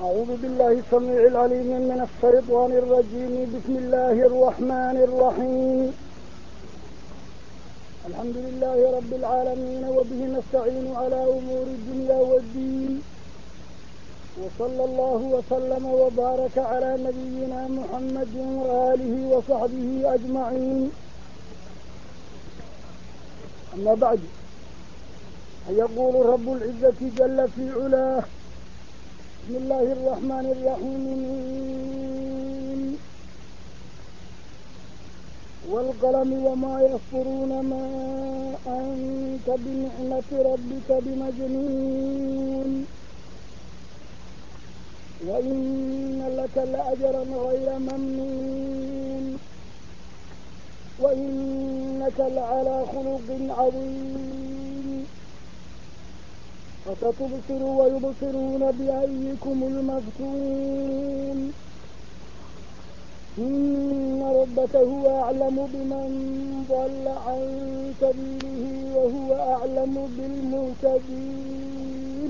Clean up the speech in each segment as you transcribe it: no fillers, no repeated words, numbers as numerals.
أعوذ بالله السميع العليم من الشيطان الرجيم. بسم الله الرحمن الرحيم. الحمد لله رب العالمين وبه نستعين على أمور الدنيا والدين، وصلى الله وسلم وبارك على نبينا محمد وآله وصحبه أجمعين. أما بعد، يقول رب العزة جل في علاه: بسم الله الرحمن الرحيم. والقلم وما يسطرون ما أنت بنعمة ربك بمجنون، وإن لك لأجرا غير ممنون، وإنك لعلى خلق عظيم. فستبصر ويبصرون بأيكم المفتون. إن ربك هو أعلم بمن ضل عن سبيله وهو أعلم بالمهتدين.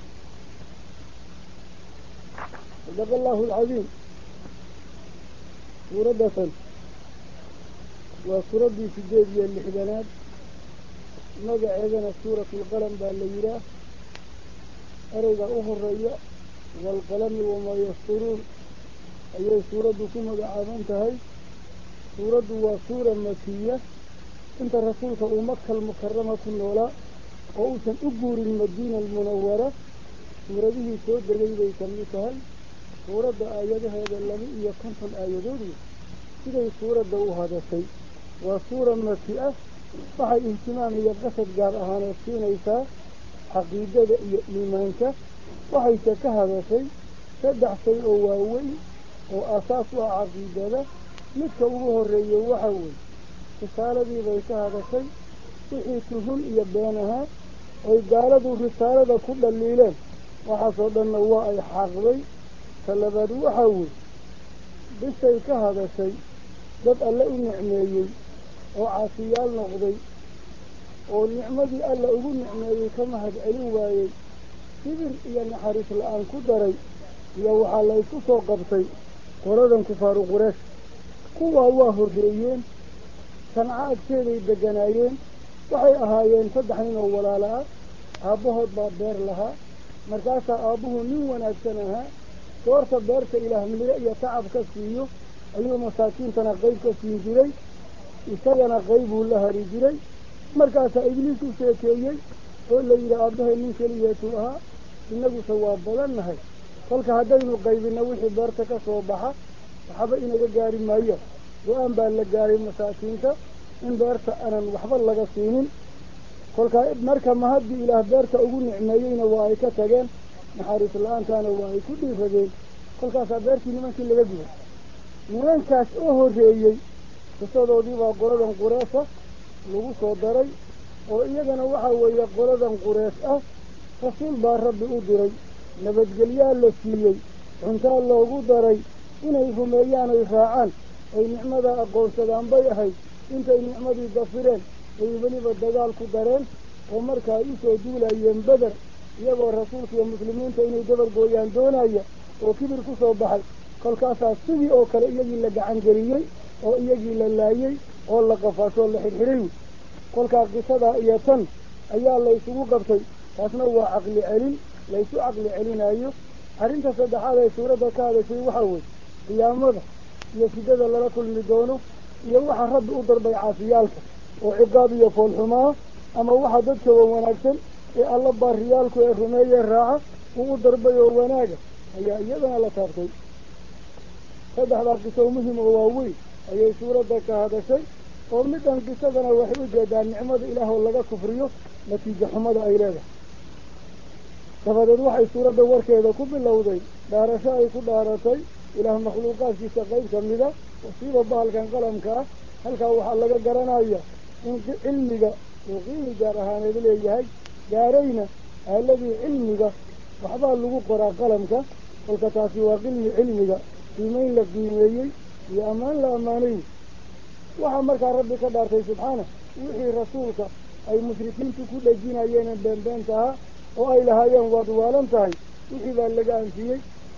صدق الله العظيم. سورة وسورة سجاد اللحدانات مقعدنا سورة القلم بالليلة أريد أخرى والقلم وما يسطرون. أي سورة كما قعدتها سورة وسورة مكية. انت رسولك ومكة المكرمة كلها وأوسن أقور المدينة المنورة. سورة به سود ليلة كميتها سورة آياتها هذا الذي يكون في الآيات كده سورة هذا الشيء وسورة مكية. صحي اهتمام يبقصد قال أهانا السينيسا حقيقة إيمانك وحي كهذا شيء تدع شيء واوي وأساسها عقيدة متكوه الرئي وحوي رسالة بيك هذا شيء وحيتهم يبينها ويقالوا رسالة كل الليلين وحصد النواء حقوي فلبدو وحوي بشيء كهذا شيء بدأ لأي نعمي وعافيال نقضي والنعمة ألا أقول نعمة كما هد علواي كبر يعني حريص الآن كدري يوحى الله يكسو قبطي قردا كفار قريش قوة الله الرئيين صنعاء كثيري الدقنايين وحي أهايين صدحين ولا لها أبوه الضابير لها مركاسة أبوه من ونأكسنها كورت بيرت إله من رأي تعب كسيه أيها مساكين تنقيب كسيه جري إستغنى غيبه لها رجري مركاسة إبليس سيكيي ولا إلى أبوه من كليتها إنه سواب بلنها قلت هدين قيب النوحي بارتك صوبها وحبا إنك قاري مايا وأن بان لقاري مساكينك إن بارت أنا وحبا لك سينين قلت مركا مهدي إله بارت أقول نعميين ووايكا تغين محارس الآن كان وواي كل فجين قلت بارتي نمانك اللي قدوا نمانكاس أهو ريي تصدوا دي وقردا قراسة لغو صدري وإيقنا وحاوي قردا قراسة رسول بار ربي أدري نبتقليا لسيي عنتا الله قدري إنه فميان ويفاعان أي نعمة أقول سلام بيهي إنت نعمة دفرين ويبني بالدقال قدرين ومركا إيسو دولا ينبدر يبو الرسول في المسلمين تيني دبر قويان دونايا وكبر كسو بحي قل كاسا سيدي أو كلا إيجي لقى عنقريي أو إيجي للايي أو لقفاشو لحرحريو قل كاسا إياتن أيها الله يسوه قبطي فاسنوا عقل علم ليسوا عقل علم أيوه أرنت صدح هذا سورة كهذا شيء وحوي قيامه يسجد الله كل مدونه يوحى رب أضر بيعافيالك وعقابي يفول حماه أما واحد ضدك ووناكسن الله باريالك وإرمي الراعة وأضر بيووناك هي أيضا لا تابطي صدح ذا قصة مهم وواوي أي سورة كهذا شيء ومدن قصدنا وحيو جدا نعمة إله والله كفريه نتيجة حمد أيلاده فقد وحي سورة وركيدة كل اللوضي دارشاء كل دارتي إله مخلوقات في سقيب كمذا وصيب بها كان قلمك هل كان وحا لك قرنايا إن علمك وقيم جارهان إليه جارينا الذي علمك وحبا اللغو قرى قلمك والكتاسي وقلم علمك في مين لك دينيي يا أمان لا أماني وحمرك ربك دارتي سبحانه وحي رسولك أي مشركين كل جينا ينا بنتها وأي لها يوم وضوالا تاي وحي ذا اللقاء فيه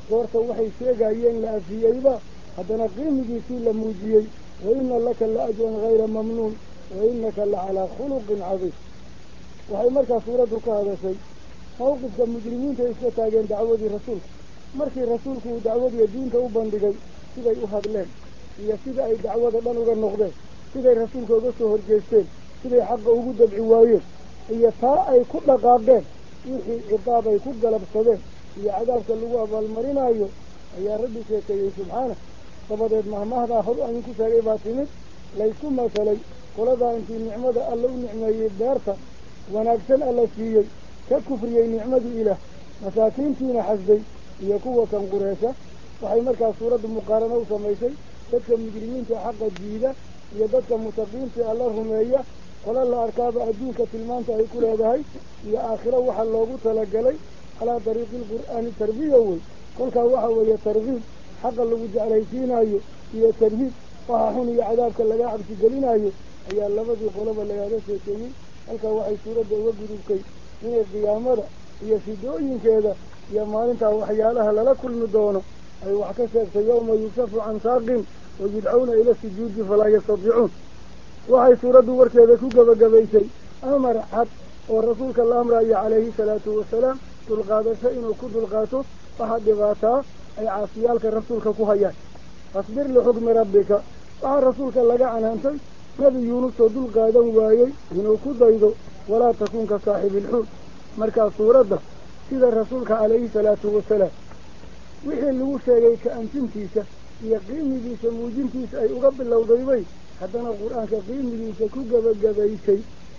goorta waxay sheegayeen la afiyeyba haddana qiimigiisii la muujiyey wa ina laka la ajran hayra mamnuun wa inaka la calaa khuluqin cadiim. waxay markaa suuraddu ka hadashay mawqifka mujrimiinta iska taageen dacwadii rasuulka markii rasuulku uu dacwadiiyo diinta u bandhigay siday u hadleen iyo sida ay dacwada dhan uga noqdeen siday rasuulka uga soo horjeesteen siday xaqa ugu dabci waayeen iyo taa ay ku dhaqaaqeen wixii ciqaab ay ku galabsadeen iyo cadaabka lagu abaalmarinaayo ayaa rabbi sheekeeyey subxaana. dabadeed mahmahdaa hor idinku sheegay baa timid laysku masalay qoladaa intii nicmada alla u nicmeeyey beerta wanaagsan alla siiyey ka kufriyey nicmadii ilaah masaakiintiina xasday iyo kuwa kan qureesha. waxay markaas suuraddu muqaarano u samaysay dadka mujrimiinta xaqa diida iyo dadka mutaqiinta alla rumeeya qola la arkaaba adduunka tilmaanta ay ku leedahay iyo aakhiro waxa loogu talagalay calaa dariiqi lqur'aani tarbiya wey. kolkaa waxa weeye tarkiib xaqa lagu jeclaysiinayo iyo tarhiib waxa xun iyo cadaabka laga cabsi gelinayo ayaa labadii qoloba lagaaga sheekeeyey. halkaa waxay suuradda uga gudubtay inay qiyaamada iyo shidooyinkeeda iyo maalintaa waxyaalaha lala kulmi doono ay wax ka sheegtay yawma yushafu can saaqin wayudcawna ila sujuudi falaa yastatiicuun. waxay suuraddu warkeeda ku gebagabaysay amar cad oo rasuulka la amrayo calayhi salaatu wasalaam dulqaadasho inuu ku dulqaato waxaa dhibaataa ay caasiyaalka rasuulka ku hayaan. fasbir lixukmi rabbika waxaa rasuulka laga canaantay nebi yuunus oo dul qaadan waayey inuu ku daydo walaa takun ka saaxibilxuud. markaa suuradda sida rasuulka calayhi salaatu wasalaam wixii lagu sheegay ka-antintiisa iyo qiimigiisa muujintiisa ay uga bilowdaybay haddana qur-aanka qiimigiisa ku gebagabaysay.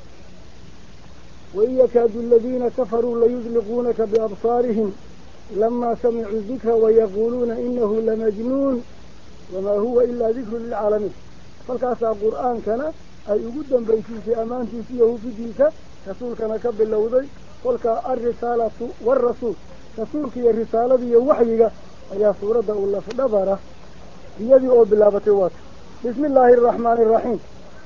wain yakaadu aladiina kafaruu layudliquunaka biabsaarihim lamaa samicuu dikra wayaquuluuna inahu lamajnuun wamaa huwa ilaa dikru lilcaalamiin. kolkaasaa qur-aankana ay ugu dambaysiisay ammaantiisa iyo hufidiisa rasuulkana ka bilowday. kolkaa alrisaalatu waarasuul rasuulka iyo risaalada iyo waxyiga ayaa suuradda u lafdhabara iyadii oo bilaabatay waata. bismi illaahi araxmaani araxiim.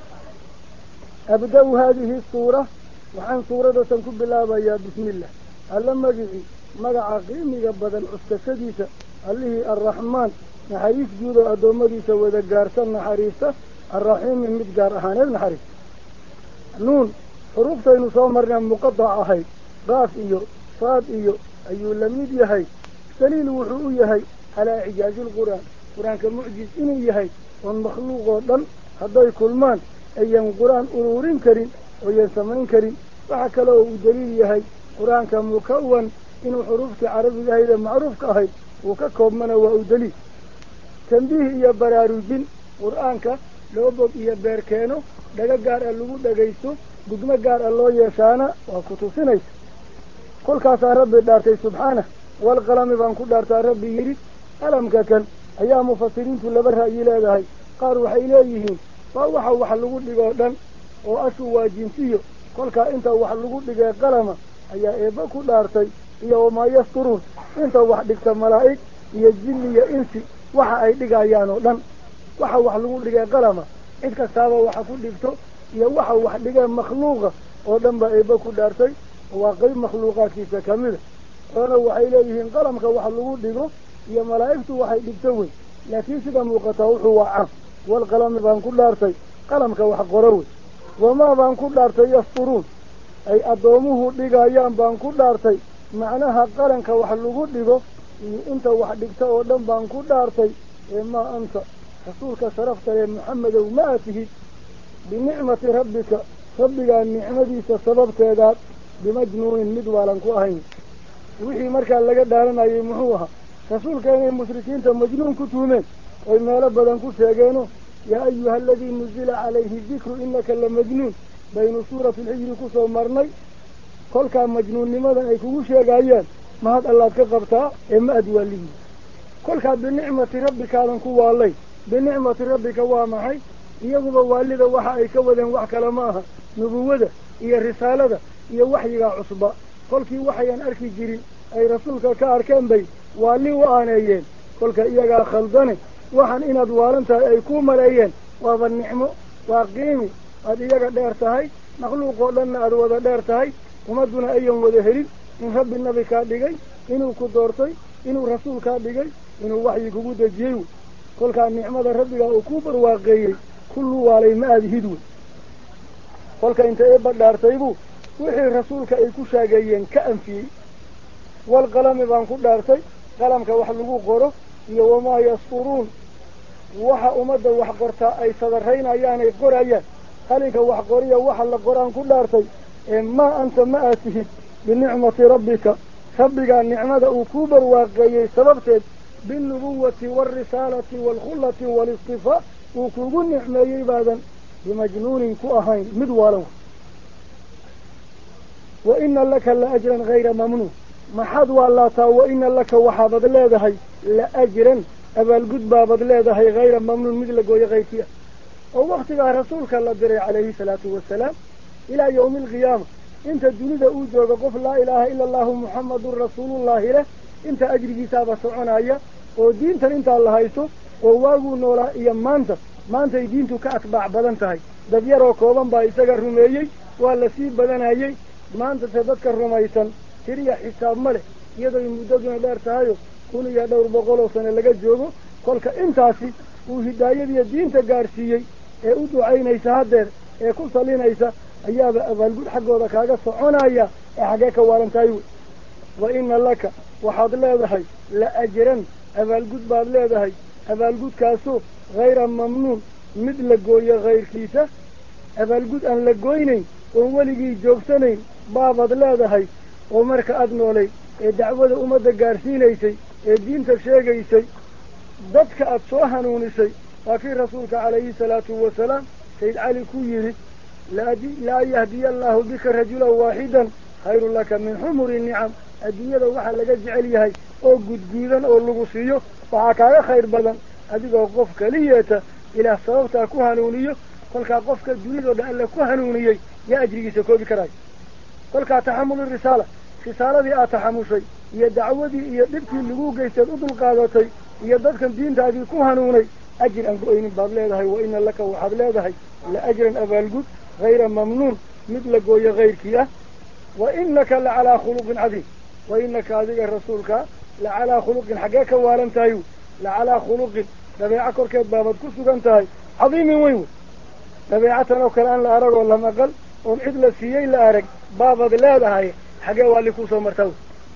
abda-u haadihi suura waxaan suuradatan ku bilaabayaa bismillah alla magicii magaca qiimiga badan cuskashadiisa allihii arraxmaan naxariis guud oo addoommadiisa wada gaarsan naxariista arraxiimi mid gaar ahaaneed naxariista. nuun xuruuftaynu soo marnay muqadac ahayd qaaf iyo saad iyo ayuu la mid yahay. daliil wuxuu u yahay calaa icjaazi lqur'aan qur-aanka mucjiz inuu yahay oon makhluuqoo dhan hadday kulmaan ayan qur-aan uruurin karin ooyan samayn karin. waxaa kale oo uu daliil yahay qur-aanka mukawan inuu xuruuftii carabiga ahayd ee macruufka ahayd uu ka koobmana waa u daliil. tambiih iyo baraarujin qur-aanka loo bog iyo beer keeno dhaga gaar ah lagu dhagaysto gudmo gaar ah loo yeeshaana waa ku tusinaysa. kolkaasaa rabbi dhaartay subxaanah walqalami baan ku dhaartaa rabbi yidhi. qalamka kan ayaa mufasiriintu laba ra'yi leedahay. qaar waxay leeyihiin waa waxa wax lagu dhigoo dhan oo ashu waa jinsiyo kolkaa inta wax lagu dhigay qalama ayaa eebba ku dhaartay iyo wamaa yasturuun inta wax dhigta malaa'ig iyo jinni iyo insi waxa ay dhigayaan oo dhan. waxa wax lagu dhigay qalama cid kastaaba waxa ku dhigto iyo waxa wax dhigay makhluuqa oo dhan baa eebba ku dhaartay waa qayb makhluuqaadkiisa ka mida. oona waxay leeyihiin qalamka wax lagu dhigo iyo malaa'igtu waxay dhigto wey laakiin sida muuqataa wuxuu waa cam. walqalami baan ku dhaartay qalamka wax qoro wey. wamaa baan ku dhaartay yasturuun ay addoomuhu dhigayaan baan ku dhaartay. macnaha qalanka wax lagu dhigo iyo inta wax dhigta oo dhan baan ku dhaartay. ee maa anta rasuulka sharafta ee maxamedow ma a tihid binicmati rabbika rabbigaa nicmadiisa sababteedaad bimajnuunin mid waalan ku ahayn. wixii markaa laga dhaaranayay muxuu ahaa rasuulka inay mushrikiinta majnuun ku tuumeen oy meelo badan ku sheegeeno yaa ayuha aladii nuzila calayhi dikru inaka la majnuun baynu suurati alxijri kusoo marnay. kolkaa majnuunnimadan ay kugu sheegayaan mahad allaad ka qabtaa ee ma ad waalihi. kolkaa binicmati rabbikaadan ku waalay. binicmati rabbika waa maxay? iyaguba waalida waxa ay ka wadeen wax kale ma aha nubuwada iyo risaalada iyo waxyigaa cusba. kolkii waxayaan arki jirin ay rasuulka ka arkeen bay waali u aaneeyeen. kolka iyagaa khaldane waxaan inaad waalan tahay ay ku maleeyeen waaba nicmo waa qiimi aad iyaga dheer tahay makhluuqoo dhanna aad wada dheer tahay ummadduna ayan wada helin in rabbi nabi kaa dhigay inuu ku doortay إنه رسول كان لقي إنه وحي كبود الجيو كل كان نعمة ربك وكوبر واقعي كل والي ما هدوي كل كان انت إبا دارتيبو وحي رسولك إيكو شاقيين كأنفي والقلم بان كل دارتي قلمك وحلقو قرو وما يسطرون waxa umada wax qorta ay sadarreynayaan ay qorayaan qalinka wax qoriya waxa la qoraan ku dhaartay ma anta ma atihid binicmati rabbika rabbiga nicmada uu ku barwaaqeeyay sababteed binubuwati warisalati walkhullati walistifa uu kugu nicmeeyay baadan bimajnuunin ku ahayn mid waalow wa inna laka la ajran ghayra mamnuun maxad walaata wa inna laka waxaad leedahay la ajran abaalgud baabad leedahay hayra mamnuun mid la gooyo kayrkiia oo waktigaa rasuulka la diray calayhi salaatu wasalaam ilaa yawmi alqiyaama inta dunida uu joogo qof laa ilaaha ila allahu muxammadun rasuulullaahi leh inta ajrigiisaaba soconaya oo diintan intaa la haysto oo waaguu noolaa iyo maantay diintu ka atbaac badan tahay dad yaroo kooban baa isaga rumeeyey waa la sii badanayey maantase dadka rumaysan tiriya xisaab ma leh iyadooy muddaduna dheer tahayo 1200 sano laga joogo kolka intaasi uu hidaayadiiyo diinta gaarsiiyey ee u ducaynaysa haddeer ee ku salinaysa ayaaba abaalgud xaggooda kaaga soconaya ee xaggee ka waarantahay wey wa inna laka waxaad leedahay la ajran abaalgud baad leedahay abaalgudkaasoo hayra mamnuun mid la gooyo kayrkiisa abaalgud aan la goynayn oon weligii joogsanayn baabaad leedahay oo marka aada noolay ee dacwada ummadda gaarsiinaysay ee diinta sheegaysay dadka aada soo hanuunisay waa kii rasuulka calayhi salaatu wasalaam sayd cali ku yidhi laa yahdiya allaahu bika rajulan waaxidan khayrun laka min xumuri nicam adduunyada waxaa laga jecel yahay oo gudguudan oo lagu siiyo waxaa kaaga khayr badan adigoo qof keliyeeta ilaah sababtaa ku hanuuniyo kolkaa qofka dunidoo dhan alle ku hanuuniyey yaa ajrigiisa koobi karaayo kolkaa taxamulu risaala risaaladii aad taxamushay iyo dacwadii iyo dhibkii lagu geysteed u dulqaadatay iyo dadkan diintaadii ku hanuunay ajir aan go-aynin baad leedahay wa ina laka waxaad leedahay la ajran abaalgud hayra mamnuun mid la gooyo kayrkii ah wa inaka la calaa khuluqin cadiim wa inaka adiga rasuulka la calaa khuluqin xaggee ka waalan tahay la calaa khuluqin dabeeco korkeed baabad ku sugan tahay cadiimin weyn wey dabeecatan oo kale aan la arag oo la maqal oon cid la siiyey la arag baabad leedahay xaggee waali kusoo martaa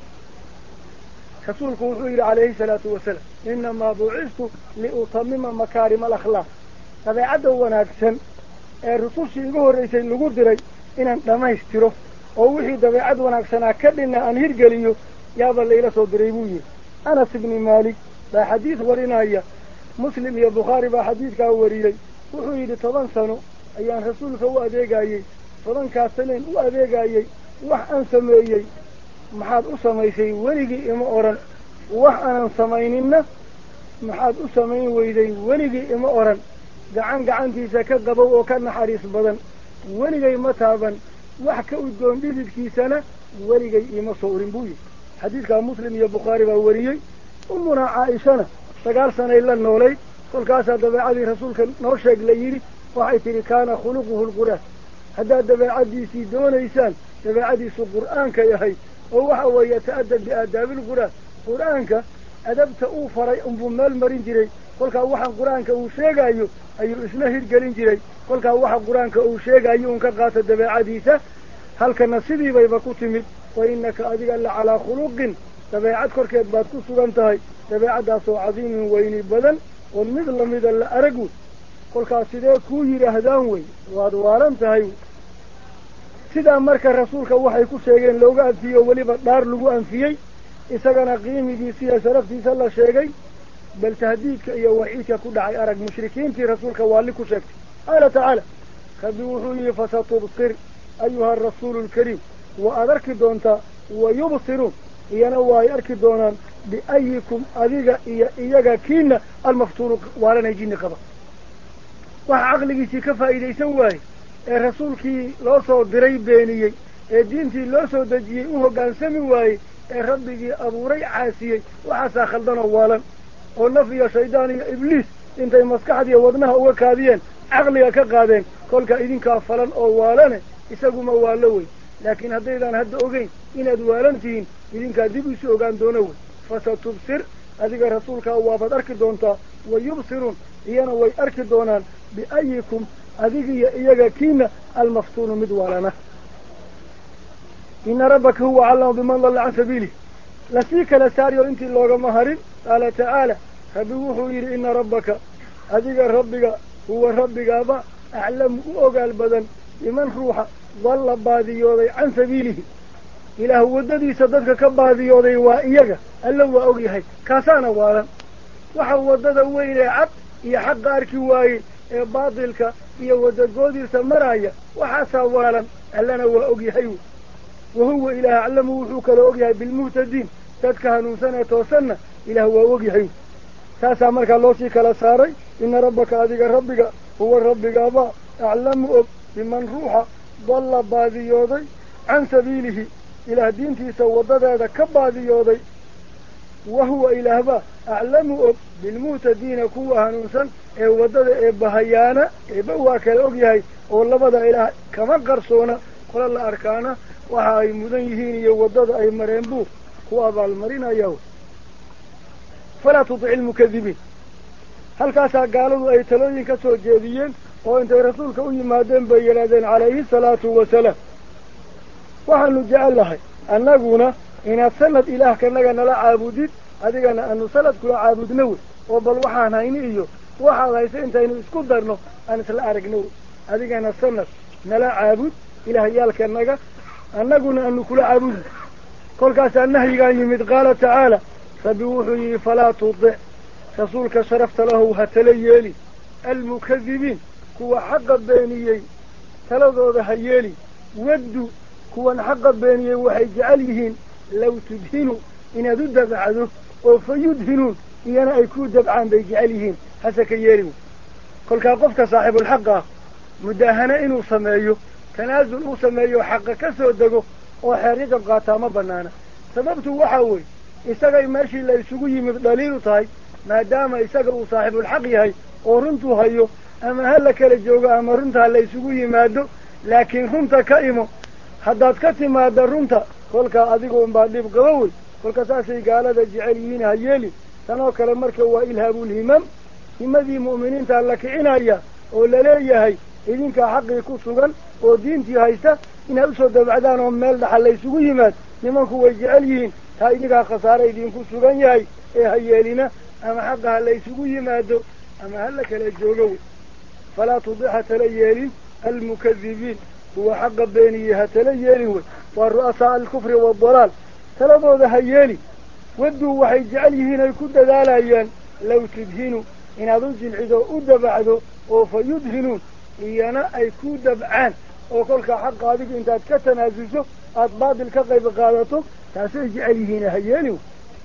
rasuulku wuxuu yidhi calayhi salaatu wasalaam inamaa bucistu liutamima makaarima alakhlaaq dabeecadda wanaagsan ee rusushii igu horraysay lagu diray inaan dhammaystiro oo wixii dabeecad wanaagsanaa ka dhinna aan hirgeliyo yaaba layla soo diray buu yidhi anas ibni maalik baa xadiid warinaya muslim iyo bukhaari baa xadiidkaa wariyey wuxuu yidhi 10 sano ayaan rasuulka u adeegayey 10kaas saneen u adeegayey wax aan sameeyey maxaad u samaysay weligii ima oran wax aanan samayninna maxaad u samayn weyday weligii ima oran gacantiisa ka qabow oo ka naxariis badan weligay ma taaban wax ka udgoon dhididkiisana weligay ima soo orin buu yidhi xadiidkaa muslim iyo bukhaari baa wariyey ummunaa caaishana 9 sanay la noolay kolkaasaa dabeecadii rasuulka noo sheeg la yidhi waxay tidhi kaana khuluquhu lqur'aan haddaad dabeecaddiisii doonaysaan dabeecadiisu qur'aankay ahayd oo waxa weeye ta'adab biaadaabilqur'aan qur'aanka adabta uu faray unbuu meel marin jiray kolkaa waxa qur'aanka uu sheegayo ayuu isna hirgelin jiray kolkaa waxa qur'aanka uu sheegayo un ka qaata dabeecadiisa halkana sidii bayba ku timid wa inaka adiga la calaa khuluqin dabeecad korkeed baad ku sugan tahay dabeecaddaasoo cadiimin weyni badan oo mid lamida la aragu kolkaas sidee kuu yidhaahdaan wey waad waalan tahay sidaa marka rasuulka waxay ku sheegeen looga anfiyey oo weliba dhaar lagu anfiyey isagana qiimigiisa iyo sharaftiisa la sheegay bal tahdiidka iyo waxiidka ku dhacay arag mushrikiintii rasuulka waali ku sheegtay qaala tacaala rabbi wuxuu yihi fasatubsir ayuha arasuulu alkariim wa aad arki doontaa wa yubsiruun iyana waa ay arki doonaan biayikum adiga iyo iyaga kiina almaftuunu waalanay jinni qaba waxa caqligiisii ka faa'iidaysan waaye ee rasuulkii loo soo diray beeniyey ee diintii loo soo dejiyey u hoggaansami waayey ee rabbigii abuuray caasiyey waxaasaa khaldanoo waalan oo naf iyo shaydaan iyo ibliis intay maskaxdiiyo wadnaha uga kaadiyeen caqliga ka qaadeen kolka idinkaa falan oo waalane isaguma waalo wey laakiin haddaydaan hadda ogeyn inaad waalan tihiin idinkaa dib isu ogaan doono wey فستبصر أذيك رسولك وافد أركي دونتا ويبصرون إيانا ويأركي دونان بأيكم أذيك إياك كينا المفتون مدوالنا إن ربك هو علم بمن ضل عن سبيله لسيك لساريو انت اللوغة مهرين قال تعالى فبوحوا يري إن ربك أذيك ربك هو ربك أبا أعلم أوغال بدن لمن روح ضل باديوضي عن سبيله إله وددي صددك كباديوضي وإياك ألا هو أوغيهي كاسانا والا وحو ودد ويلي عب إيا حق أركي واي إيا باطلك إيا ودد قودي سمرايا وحاسا والا ألا هو أوغيهي وهو إله علمه وحوك لأوغيهي بالمهتدين تدكهنوا سنة وسنة إله هو أوغيهي تاسا مرك الله سيك لساري إن ربك أذيك ربك هو ربك أبا أعلم بمن روح ضل باديوضي عن سبيله إله دينتي سودد هذا كباديوضي وهو إله با أعلم بالمهتدين كوها نوسا ودد بهيانا بواك الأوغيهي والله بدا إله كما قرصونا قل الله أركانا وهاي مدنيهين يودد أي مرينبو هو أبا المرين أيهو فلا تطع المكذبين هل كاسا قالوا أي تلوين كسو جيديين وانت رسولك أي مادين بينادين عليه الصلاة والسلام وحن جعل لها أن نقول إن سند إله كأننا لا عابدين أدينا أن سند كل عابد نور وبل وحنا هينيو وحنا يسين تينو إسكودرنا أن سلا أرجنو أدينا سند نلا عابد إله يال كأننا أن نقول أن كل عابد كل كاس النهي يمد قال تعالى فبوحي فلا تطع رسولك شرفت له هتليالي المكذبين كوا حق بينيي تلذذ هيالي ودوا كوا حق بينيي وحي جعليهن لو تدهنوا إن ضد بعده وفيدهنون إيانا يكون دبعان بيجعليهن هسك يالي كل كاقفك صاحب الحق مداهنة إنو سمايو تنازل أو سمايو حق كسو دقو وحريق بقاتام بنانا سببته وحاوي إساقا ماشي لا يسوقي مدليل طاي ما دام إساقا صاحب الحق هاي ورنتو هايو أما هلا كلا جوغا أما رنتها لا يسوقي مادو لكن رنتا كائمو حداد كتي مادا رنتا كلك أذيقهم بعدي بقوول كلك ساسي قال هذا جعليين هايالي سنوك لمرك هو إلهاب الهمم همذي مؤمنين تعلق عنايا ولا ليه هاي إذنك حق يكون سوغان ودينتي هايستا إن أسود بعدانهم مال دحل يسوقي ماد لمن هو جعليين هاي نقا خسارة إذنكو سوغان ياي هايالينا أما حقها لا يسوقي مادو أما هلك لا يجوغو فلا تضيح تليالي المكذبين هو حق بينيه تليالي والرؤساء الكفر والضلال تلبو ذا هيالي ودوا وحي جعليه هنا يكون دالايان لو تدهنوا إن أظنج العدو أدبعدو وفيدهنون إيانا أي كود دبعان وكلك حق هذيك انت تكتنازيسو أطباد الكقيب قادته تاسي جعليه هنا هيالي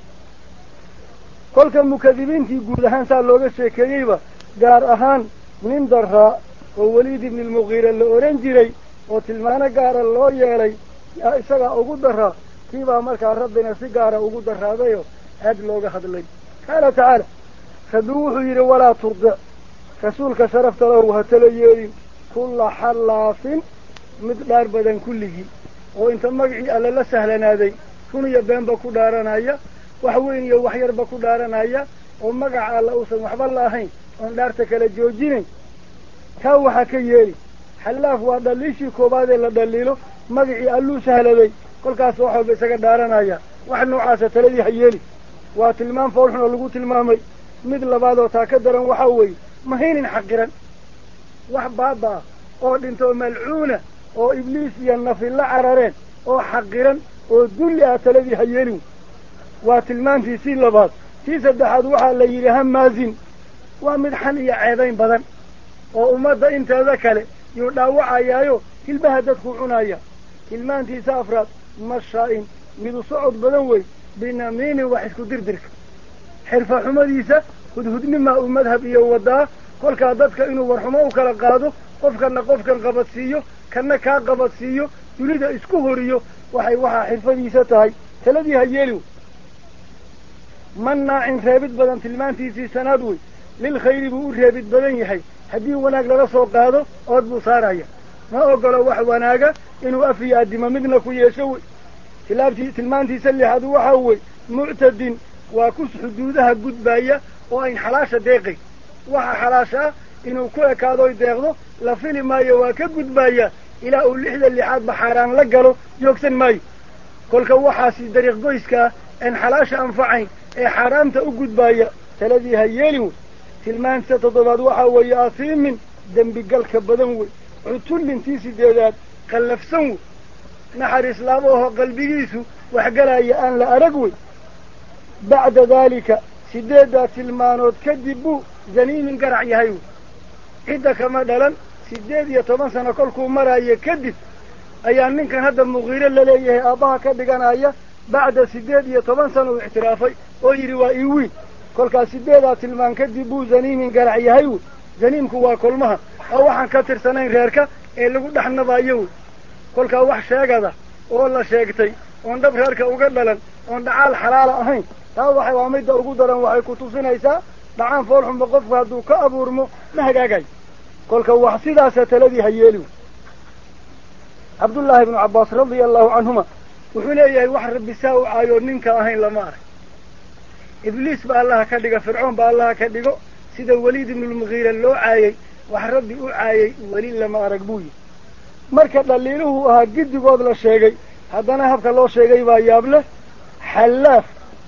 كلك المكذبين تيقول هان سألوغ الشيكيبة قار أهان من درها ووليد بن المغيرة اللي أورنجري وتلمانا قار الله يالي إساقا أقود درها كيبا مركا ربنا سيقارا أقود درها ديو هاد لوغ حد اللي قال تعالى فدوحوا يري ولا ترضع رسولك شرفت له هتليين كل حلاف مدبار بدن كله وانت مقعي ألا لا سهلنا دي كونوا يبين بكو دارنا وحوين يو وحير بكو دارنا ومقع الله أوسن وحب اللهين وندارتك لجوجيني كاو حكييري حلاف ودليشي كوبادي لدليلو مقعي ألو سهل دي كل كاس وحو بيساق دارنا وحن نوعاسة تلدي حييري واتلمان فورحنا لقو تلمامي مثل بعضو تاكدرا وحوي مهين حقرا وحبابا oo dhinto malcuuna oo ibliis iyo nafil la carareen oo xaqiran oo dulli ah taladii hayeelin waa tilmaantii si labaad si saddexaad waxa la yiri hamaazin waa mid xan iyo ceebayn badan oo ummadda inteeda kale iyo dhaawacayaayo hilbaha dadku cunaya tilmaantiisa afraad mashaa'in mid socod badan way binamiin wax isku dirdirka xirfa xumadiisa hudhudnima uu madhab iyo wadaa kolka dadka inuu warxumo u kala qaado qofkana qofkan qabadsiiyo kana ka qabadsiiyo dunida isku horiyo waxay waxa xirfadiisa tahay taladii hayeelu mannaa'in reebid badan tilmaantiisii sanad way lil khayri buu reebid badan yahay hadii wanaag laga soo qaado ood buu saaraya ma ogolo wax wanaaga inuu afiya adima midna ku yeesho tilmaantiisa lixaad waxa way mu'tadin وكس حدودها قد بايا وإن حلاشة ديقي وحا حلاشة إنه كوه كادو يديغضو لفيني مايا وكا قد بايا إلى اللحظة اللي حاد بحاران لقلو يوكسن مايا كل كوحاسي دريق قويسكا إن حلاشة أنفعين إي حرامتا أقد بايا تلذي هياليو تلمان ستضباد وحا وياثيم من دنبي قلك بدنوي عطول انتيسي ديداد قلف سنو نحر إسلامه قلبي يسو وحقلا يأان لأرقوي بعد ذلك سديدات المانود كدبو زنين قرع يهيو إذا كما دلن سديد يتمن سنة كلكو مرا يكدب أيان منك هذا المغير اللي ليه أباها كدقان آية بعد سديد يتمن سنة اعترافي ويري وإيوي كلك سديدات المان كدبو زنين قرع يهيو زنين كوا كلمها أو حان كتر سنين غيرك اللي قد حنا بايو كلك وح شاقة والله شاقتي وندب غيرك وقللا وندعال حلال أهين taa waxay waa midda ugu daran waxay ku tusinaysaa dhacaan foolxunba qofku hadduu ka abuurmo ma hagaagay kolka wax sidaasa taladii ha yeeli cabdullaahi ibnu cabbaas radia allahu canhuma wuxuu leeyahay wax rabbi saa u caayo ninka ahayn lama arag ibliis ba allaha ka dhiga fircoon ba allaha ka dhigo sida waliid ibnulmugiira loo caayay wax rabbi u caayay weli lama arag buu yihi marka dhaliiluhu ahaa giddigood la sheegay haddana habka loo sheegay baa yaab leh xallaaf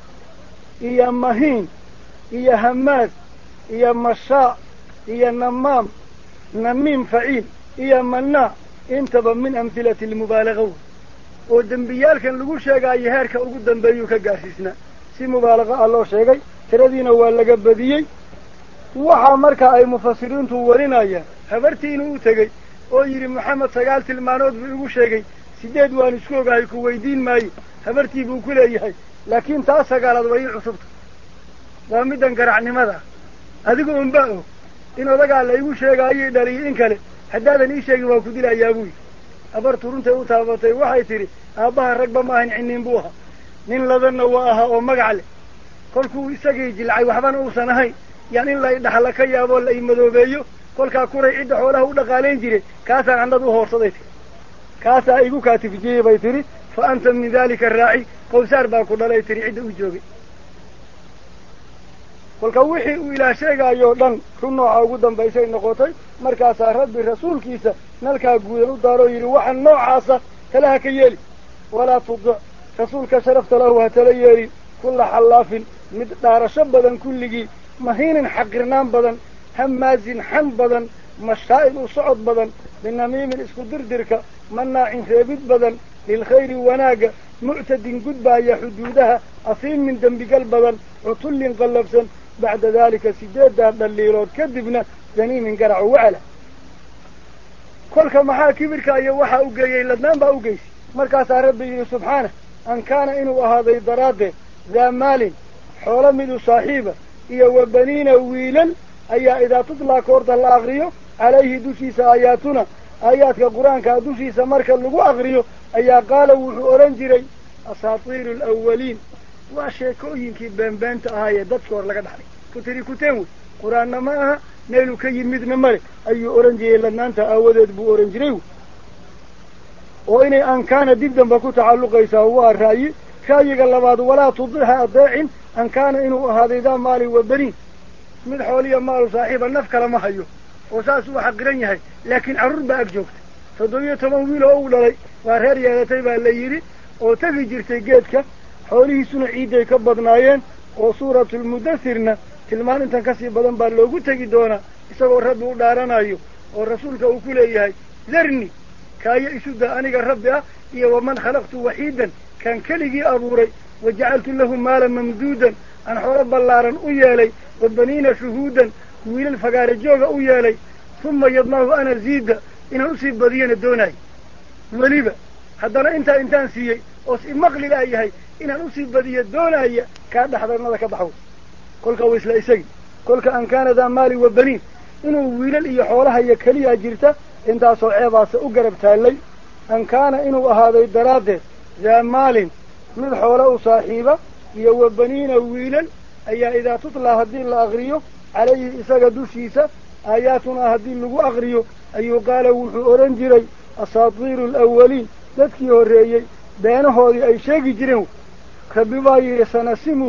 iyo mahiin iyo hamaad iyo mashaa iyo namaam namiim faciil iyo manaac intaba min amhilati almubaalaga oo dembiyaalkan lagu sheegaayo heerka ugu dambeeyuu ka gaarsiisnaa si mubaalaga ah loo sheegay tiradiina waa laga badiyey waxaa marka ay mufasiriintu warinayaan habartii inuu u tegey oo yidhi maxamed 9 tilmaanood buu igu sheegay 8 waan isku ogahay ku weydiin maayo habartii buu ku leeyahay laakiin taa 9aad way cusubta waa midan garacnimada adigu unba og in odagaa la igu sheegaayo dhaliyo in kale haddaadan ii sheegin waa ku dilayaa buu habartu runta u taabatay waxay tidhi aabbaha ragba ma ahan cinniin buu ahaa nin ladanna waa ahaa oo magac leh kolkuu isagii jilcay waxbana uusan ahayn yani in la idhaxla ka yaaboo la imadoobeeyo kolkaa kuray cidda xoolaha u dhaqaalayn jiray kaasaa candhad u hoorsaday tiri kaasaa igu kaatifijiyey bay tidhi fa anta min daalika raaci qawsaar baa ku dhalay tiri cidda u joogay kolka wixii uu ilaah sheegaayo dhan run nooca ugu dambaysay noqotay markaasaa rabbi rasuulkiisa nalkaa guudan u daaro yidhi waxaan noocaasa talaha ka yeeli walaa tudic rasuulka sharafta lahu ha tala yeelin kulla xallaafin mid dhaarasho badan kulligii mahiinin xaqirnaan badan hamaazin xan badan mashaa'il u socod badan binamiimin isku dirdirka manaacin reebid badan lilkhayri wanaagga muctadin gudbaaya xuduudaha asiimin dembigal badan cutullin qallabsan bacda daalika 8 dhaliilood kadibna zaniimin garaco wacala kolka maxaa kibirka iyo waxaa u geeyey ladnaan baa u geysay markaasaa rabbi yidhi subxaanah an kaana inuu ahaaday daraaddeed daa maalin xoolo midu saaxiiba iyo wa baniina wiilal ayaa idaa tutlaa koorta la akriyo calayhi dushiisa aayaatuna aayaadka qur-aankaa dushiisa marka lagu akriyo ayaa qaala wuxuu odhan jiray asaatiiru alawaliin waa sheekooyinkii beenbeenta ahaayee dadka hor laga dhaxlay ku tiri kuteen wey qur-aanna ma aha meeluu ka yimidna male ayuu odhan jiray ladnaanta aawadeed buu odhan jiray oo inay ankaana dib damba ku tacalluqaysaa waa ra'yi ra'yiga labaad walaa tudiha adeecin ankaana inuu ahaaday daa maalin wa baniin mid xooliya maalu saaxiiba naf kale ma hayo oo saas uu xaqiran yahay laakiin carruur baa ag joogta 17 wiil oo u dhalay waa reer yeelatay baa la yidhi oo tegi jirtay geedka xoolihiisuna ciidday ka badnaayeen oo suuratulmudathirna tilmaan intan kasii badan baa loogu tegi doonaa isagoo rabbi u dhaaranayo oo rasuulka uu ku leeyahay darni kaayo isuda aniga rabbi ah iyo waman khalaqtu waxiidan kaan keligii abuuray wajacaltu lahu maalan mamduudan aan xoolo ballaaran u yeelay wabaniina shuhuudan wiilal fagaara jooga u yeelay uma yadmahu ana ziida inaan usii badiyana doonayo weliba haddana intaan siiyey oos imaqli laa yahay inaan usii badiyo doonaya kaa dhaxdarnada ka baxwo kolka wa isla isagi kolka an kaana daa maali wa baniin inuu wiilal iyo xoolaha iyo keliyaa jirta intaasoo ceebaasa u garab taallay an kaana inuu ahaaday daraaddeed daa maalin mid xoolo u saaxiiba iyo wa baniina wiilal ayaa idaa tutlaa haddii la akriyo calayhi isaga dushiisa aayaatuna haddii lagu akriyo ayuu qaala wuxuu odhan jiray asaatiiru alawaliin dadkii horreeyey beenahoodii ay sheegi jireen rabbi baa yidhi sanasimuhu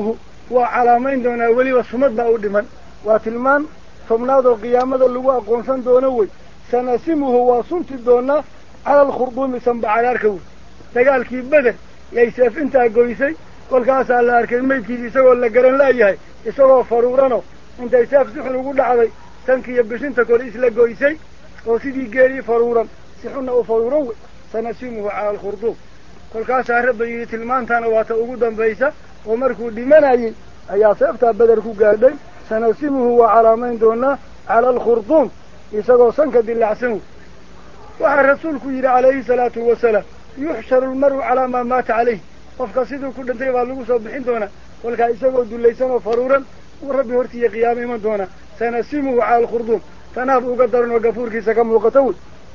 وعلامين دونا ولي وسمد بأودمان واتلمان ثمنادو قيامة اللواء قنصان دونوي سنسمه وصنت دونا على الخرطوم سنبع على الكون تقال كيف بدر يساف انت قويسي قل كاسا على الكون ميكي يسوى اللقران لا يهي يسوى فرورانو انت يساف سحن وقول عضي تنكي يبش انت كل إسلا قويسي وسيدي قاري فرورا سحنا وفرورو سنسمه على الخرطوم قل كاسا ربي يتلمان تانا واتأوغودا بيسا ومركو دماناي ايا سيفتا بدركو قادي سنسمه وعلامين دونا على الخرطوم يسوى سنك دي العسنو وعن رسولك يرى عليه الصلاة والسلام يحشر المرء على ما مات عليه وفقصيده كل انتي بالغو صبحين دونا ولكا يسوى دوليسان وفرورا وربي هرتي قيامي من دونا سنسمه على الخرطوم تناب قدر وقفور كيسا كم وقتول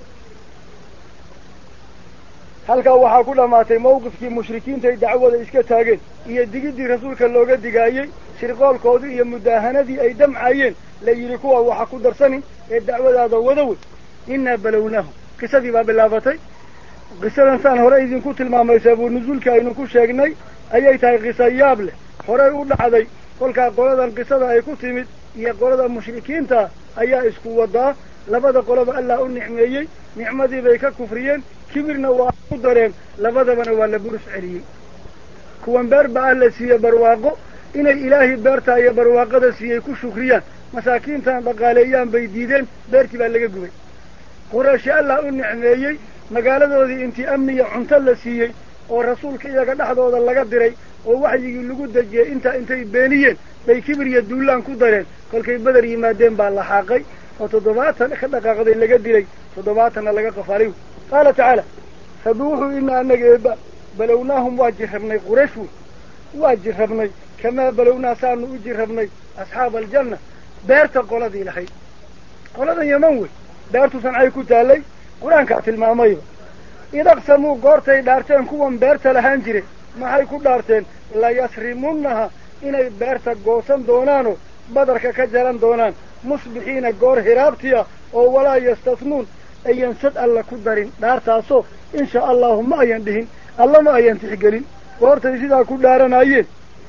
halka waxa ku dhamaatay mowqifkii mushrikiinta ay dacwada iska taageen iyo digidii rasuulka looga digaayay shirqoolkoodii iyo mudaahanadii ay damcayeen la yiri kuwa waxa ku darsanin ee dacwadaada wadaw inna balawnahu qisadii baa bilaabatay qisadan saan hore idinku tilmaamay sabab nuzulka aynu ku sheegnay ayay tahay qisa yaab leh hore u dhacday kolka qoladan qisada ay ku timid iyo qolada mushrikiinta ayaa isku wadaa labada qolaba Allah u nicmeeyay nicmadii bay ka kufriyeen كبرنا وقدرين لبدبنا ولا برس عليه كوان بربع الله سيا برواقو إن الإلهي برتا يا برواقو سيا كل شكريان مساكين تان بقاليان بيديدين برتي بالله جوي قرش الله النعمية مقالة ذي أنت أمنية عنتل سيا والرسول كذا قد أحد هذا الله قدري وواحد يقول له قد جاء أنت بينيين بيكبر يدولان كدرين كل كي بدر يمادين بالله حقي وتضباطنا خدك قد اللي قدري تضباطنا لقى قفاريو قال تعالى فدوحوا إنا أنك بلوناهم واجربني قريشوا واجربني كما بلونا سانو اجربني أصحاب الجنة بيرتا قولدي لحي قولدي يموي بيرتو سنعي كتالي قرآن كعت الماميو إذا اقسموا قورتي دارتين كوان بيرتا لهانجري ما هيكو دارتين لا يسرمونها إنا بيرتا قوسان دونانو بدرك كجلان دونان مصبحين قور هرابتيا أو ولا يستثنون أيان سد الله كدرين دار تاسو إن شاء الله ما يندهن الله ما ينتحقلين وارتا يسيدا كدارنا أيين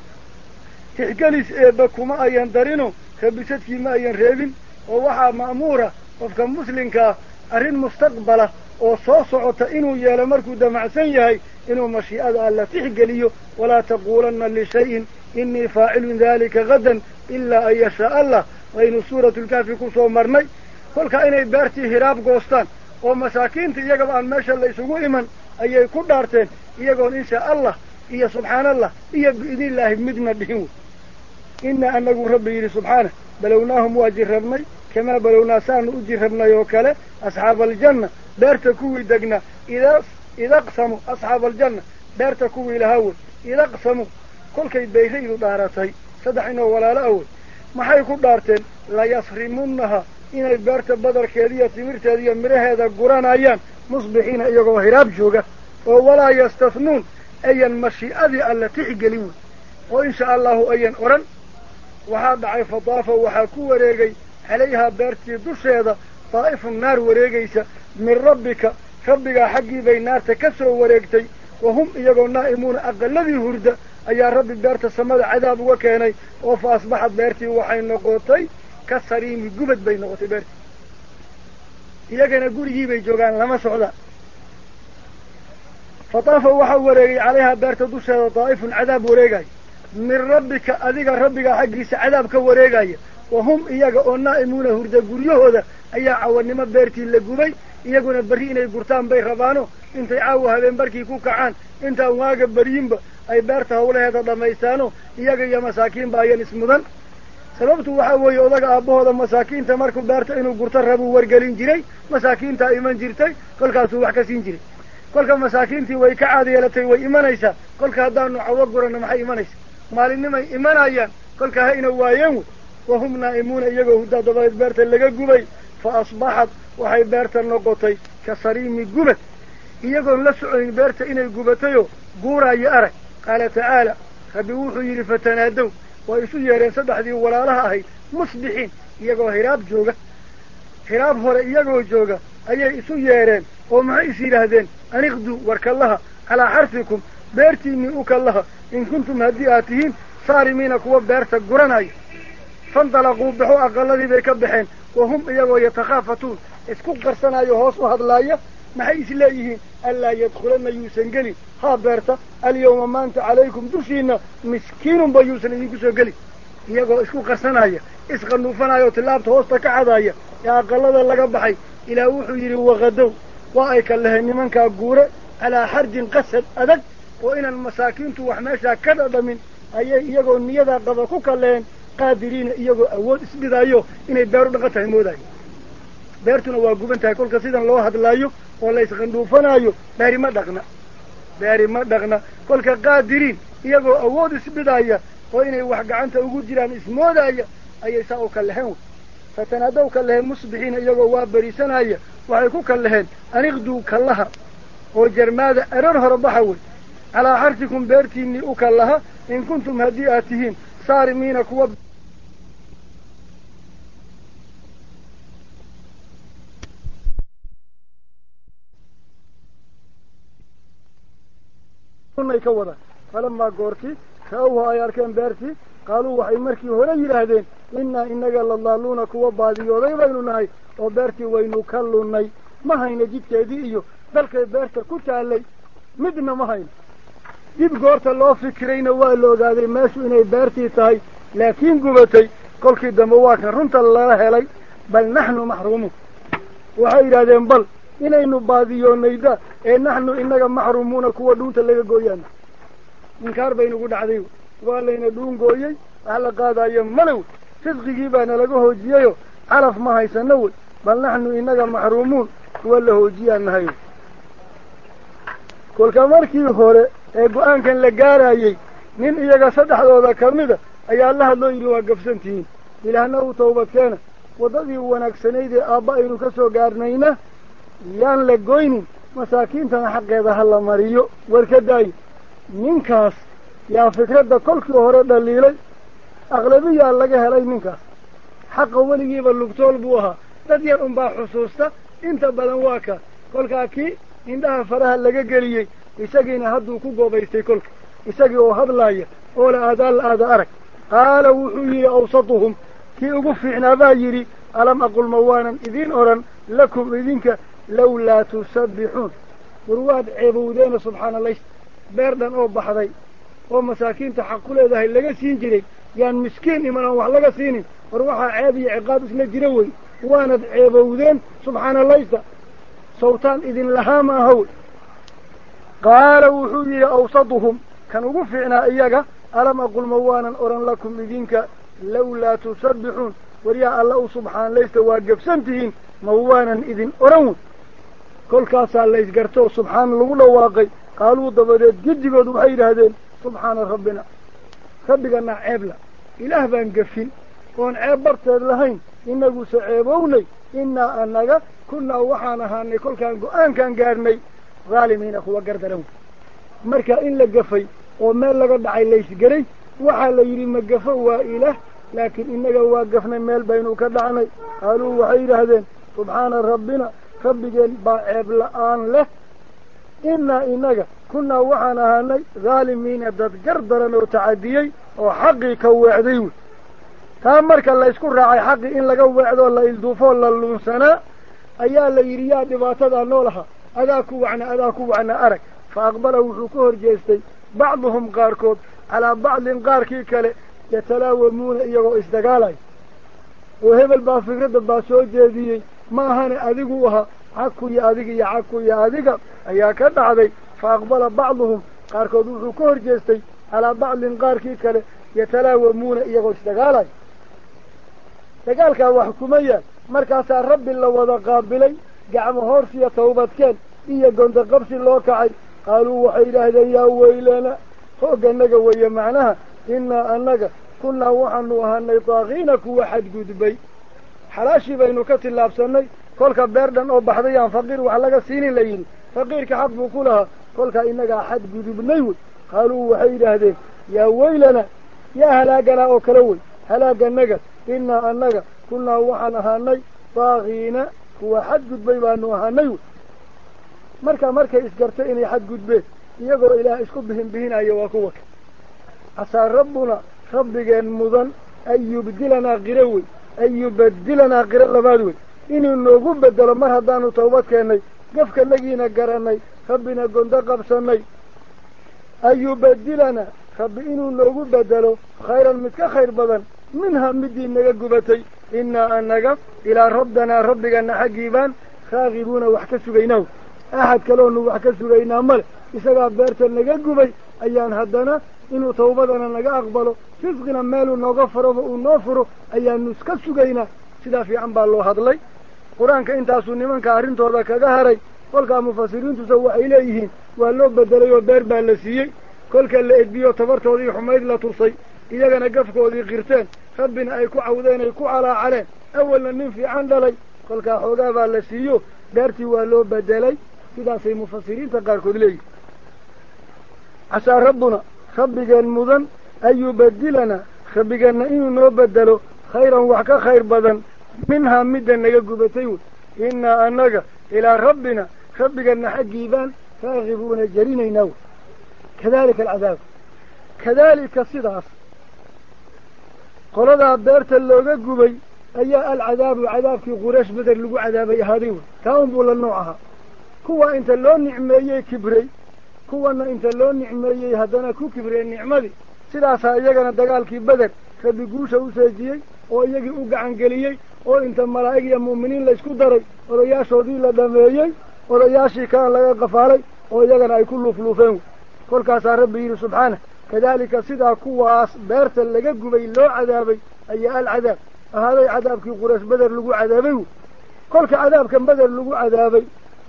تحقليس بكو ما يندرينو خبستكي ما ينريبين ووحا مأمورة وفكا مسلنكا أرين مستقبلة وصوصعة إنو يالمركو دمعسن يهي إنو مشيئة الله تحقليو ولا تقولن لشيء إني فاعل ذلك غدا إلا أن يشاء الله وإن سورة الكافي كسو مرمي kolka inay beertii hiraab goostaan oo masaakiinta iyaga aan meesha la isugu iman ayay ku dhaarteen iyagoon insha Allah iyo subhanallah iyo biidilaahi midna dhihin inna anagu rabbi yiri subhana balawnaahum wajirabnay kama balawna saan u jirabnay oo kale ashaab aljanna beerta kuwii degna ida qsamu ashaab aljanna beerta kuwii lahaw ida qsamu kolkay beeyridu dhaaratay sadexina walaalo aw maxay ku dhaarteen la yasrimunha إن البرت بدر كذية تمرت هذه مره هذا قرآن أيام مصبحين يجوا هراب جوجا ولا يستثنون أي المشيئة التي تحجلون وإن شاء الله أي أورن وهذا عيف طافة وحكوا وريجي عليها برت دش هذا طائف النار وريجيس من ربك حقي بين نار تكسر وريجتي وهم يجوا نائمون أقل الذي هرد أي رب برت السماء عذاب وكاني وفأصبحت برتي وحين نقطي كسرين جبت بين غتبر إذا قريبي بيجوغان لما سعدا فطاف وحوري عليها بارت دوشة طائف عذاب وريقاي من ربك أذيك ربك حقيس عذاب كوريقاي وهم إياك النائمون هرد قريه هذا أي عواني ما بارتي اللي قبي إياقون بريئين القرطان بي ربانو انت عاوها بين بركي كوكعان انت واقب بريين أي بارت هولا هذا دميسانو إياك يا مساكين باين اسمدان sababtu waxa weeye odaga aabahooda masaakiinta markuu beerta inuu gurto rabo wargelin jiray masaakiinta iman jirtay kolkaasuu wax ka siin jiray kolka masaakiintii way ka caadiyeelatay way imanaysaa kolka haddaanu cawo gurano maxay imanaysaa maalinimay imanayaan kolka ha ina waayeen wahum naa'imuuna iyagoo hudda dabadeed beerta laga gubay fa asbaxad waxay beerta noqotay ka sariimi gubad iyagoon la soconin beerta inay gubatayoo guuraayo arag qaala tacaala rabbi wuxuu yidhi fatanaadow ويسو يرين صدحدي ولا لها هي مصبحين يجوا هراب جوجا هراب هو يجوا جوجا أي يسو يرين وما يصير هذين أنقدوا ورك الله على حرفكم بيرتي مئوك الله إن كنتم هدياتهم سارمين كوا بيرتا قرناي فانطلقوا بحو أقل ذي بحين وهم إيغو يتخافتون اسكو قرصنا يهوس وهدلايا محيس إليه ألا يدخلن يوسنقلي ها بيرتا اليوم ما أنت عليكم دوشينا مسكين بيوسن ينكسو قلي إيغو اسكو قرصنا اسغنوا فنايو تلابت هوستا كعدايا يا أقل ذا لقى بحي إلى وحو يري وغدو وآيك الله من كاقورة على حرج قسد أدك وإن المساكين توحماشا كذا من أي يجو النيذا قضاكوك اللين قادرين يجو أول اسم ذايو إن يبارو نقطع موداي بيرتنا واقوبن تاكل كسيدا لو هاد لايو ولا يسغندو فنايو باري ما دغنا كل قادرين يجو أول اسم ذايو وإن يوحق عنك وجود جيران اسمه ذايو أي ساوك اللهن فتنادوك اللهن مصبحين يجو وابريسان هاي وحيكوك اللهن أن يغدوك الله وجرماذا أرنها ربحوي على حرثكم بيرتيني أكلها إن كنتم هديئاتهم صارمين كوب كنا يكوضا فلما قورتي خاوها ياركين بيرتي قالوا وحي مركي هنا يرهدين إنك لله كوب باديو ضيبين ناي وبيرتي وينو كلوني ما هين جيت كذيئيو بلك بيرتا كتالي مدنا ما هين dib goorta loo fikrayna waa la ogaaday meeshu inay beertii tahay laakiin gubatay kolkii dambe waa kan runta lala helay bal naxnu maxruumuun waxay yidhaahdeen bal inaynu baadiyoonayda ee naxnu inaga maxruumuuna kuwa dhuunta laga gooyaan inkaar baynugu dhacday waa layna dhuun gooyey wax la qaadayo malow sidqigii baana laga hoojiyeyo calaf ma haysano wey bal naxnu inaga maxruumuun kuwa la hoojiyaan nahay kolka markii hore ee go-aankan la gaarayay nin iyaga saddexdooda ka mida ayaa la hadloo yidhi waa gabsantihiin ilaahna uu tawbadkeena waddadii wanaagsanayd ee aabba aynu ka soo gaarnayna yaan la goynin masaakiintana xaqeeda ha la mariyo warka daayo ninkaas yaa fikradda kolkii hore dhaliilay aqlabiyaa laga helay ninkaas xaqa weligiiba lugtool buu ahaa dad yar unbaa xusuusta inta badan waa ka kolkaa kii indhaha faraha laga geliyey isagiina hadduu ku goobaystay kolka isagii oo hadlaaya oo la aada arag qaala wuxuu yidhi awsatuhum kii ugu fiicnaa baa yidhi alam aqul ma waanan idiin odhan lakum idinka lawlaa tusabbixuun war waad ceebowdeena subxaana allah beer dhan oo baxday oo masaakiinta xaq ku leedahay laga siin jiray yaan miskiin iman aan wax laga siinin war waxaa ceeb iyo ciqaab isla jira wey waanad ceebowdeen subxaana allahta sawtaan idin lahaa ma aha wey qaala wuxuu yidhi awsatuhum kan ugu fiicnaa iyaga alam aqul ma waanan odhan lakum idinka lawlaa tusabbixuun waryaa alla u subxaanlaysta waa gebsantihiin ma waanan idin odhan wey kolkaasaa la isgartoo subxaan lagu dhawaaqay qaaluu dabadeed gedigood waxay yidhaahdeen subxaana rabbina rabbigana ceebla ilaah baan gafin oon ceeb barteed lahayn inaguse ceebownay innaa annaga kunnaa waxaan ahaanay kolkaan go-aankaan gaarnay haalimiina kuwa gardaran marka in la gafay oo meel laga dhacay laysgeray waxaa la yidhi ma gafo waa ilaah laakiin inaga waa gafnay meel baynu ka dhacnay qaaluu waxay yidhaahdeen subxaana rabbina rabbigeen baa ceeb la-aan leh innaa inaga kunnaa waxaan ahaanay haalimiina dad gardaran oo tacadiyey oo xaqii ka weecday wey taa marka la isku raacay xaqii in laga weecdoo la ilduufoo la luunsanaa ayaa la yidhi yaa dhibaatadaa nool ahaa adaa ku wacna arag fa aqbala wuxuu ka hor jeestay bacduhum qaarkood calaa bacdin qaarkii kale yatalaawamuuna iyagoo isdagaalaya oo hebel baa fikradda baa soo jeediyey ma ahane adigu ahaa caku iyo adiga iyo caku iyo adiga ayaa ka dhacday fa aqbala bacduhum qaarkood wuxuu ka hor jeestay calaa bacdin qaarkii kale yatalaawamuuna iyagoo isdagaalaya dagaalkaa wax kuma yaal markaasaa rabbi la wada qaabilay gacmo hoorsiya tawbadkeen iyo gonda qabsi loo kacay qaaluu waxay yidhaahdeen yaa weylana hoogganaga weeye macnaha innaa annaga kunnaa waxaanu ahaanay daaqiina kuwa xadgudbay xalaashii baynu ka tillaabsannay kolka beer dhan oo baxday aan faqiir wax laga siinin la yidhi faqiirka xaq buu ku lahaa kolkaa innagaa xadgudubnay wey qaaluu waxay yidhaahdeen yaa weylana yaa halaaganaa oo kale wey halaaganaga innaa annaga kunnaa waxaan ahaanay daaqiina kuwa xadgudbay baanu ahaanay wey markay isgartay inay xadgudbeen iyagoo ilaah isku bihinbihinayo waa kuwa casaa rabbuna ربك مضن أن يبدلنا قروي أن يبدلنا قرى لبادوي إنه نوغو بدل مرهدان توبتك أني قفك لقينا قراني ربنا قندق بسني أن يبدلنا رب إنه نوغو بدلو خيرا متك خير بدن منها مدين نقبتي إنا أنك إلى ربك أن حقيبان خاغبون وحكسوا بينه أحد كلون وحكسوا بينه مال إساقا بيرتا نقبي أيان هدنا إنه توبتنا نقبله رزقنا ماله نغفره ونغفره أيان نسكسوا بينه سيدا في عنبال الله هدلي قرآنك إنتاسو نمانك أرنتو ذاك غهري kolka mufasiriintu waxay leeyihiin waa loo bedelay oo beer baa la siiyey kolka la edbiyo tabartoodii xumayd la tusay iyagana gafkoodii qirteen rabbina ay ku cawdeen ay ku calaacaleen awalna nin fiican dhalay kolkaa xoogaa baa la siiyo beertii waa loo bedelay sidaasay mufasiriinta qaarkood leeyihin casaa rabbuna rabbigeen mudan an yubadilana rabbigeenna inuu noo bedelo khayran wax ka khayr badan minhaa midda naga gubatay wey innaa annaga ilaa rabbina rabbigana حقيبان راغبون جرينينا كذلك العذاب كذلك الصداف قال هذا بيرت اللوغة قبي أي العذاب في قريش بدر لقو عذابي هذيون كاون بولا نوعها كوا انت اللون نعمي كبري كوا انت اللون نعمي هدنا كو كبري النعمي صدافا ايقنا دقالكي بدر خبقوشا وساجيي oo iyagii u gacan geliyay oo inta malaa'ig iyo muuminiin la isku daray odayaashoodii la dhameeyay odayaashii kan laga qafaalay oo iyagana ay ku luufluufeen kolkaasaa rabbi yidhi subxaana kadaalika sidaa kuwaas beerta laga gubay loo cadaabay ayaa alcadaab ahaaday cadaabkii quraysh beder lagu cadaabay kolka cadaabkan beder lagu cadaabay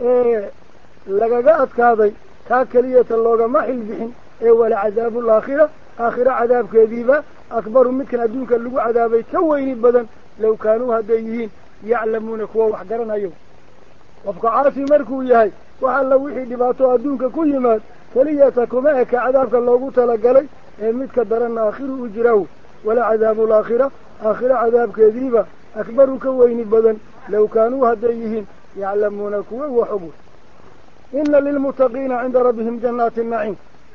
lagaga adkaaday kaa keliyata loogama xilbixin wala cadaabu laakhira aakhira cadaabkeediiba أكبر ممكن أدونك اللقو عذابي كويني بدن لو كانوا هديهين يعلمون كوا وحقرنا يوم وفق عاصي مركو يهي وحال وحي دباتو أدونك كل مات فليتكم معك عذابك اللوغو تلقلي متك درنا آخر أجراو ولا عذاب الآخرة آخر عذاب كذيبة أكبر كويني بدن لو كانوا هديهين يعلمون كوا وحبور إن للمتقين عند ربهم جنات النعيم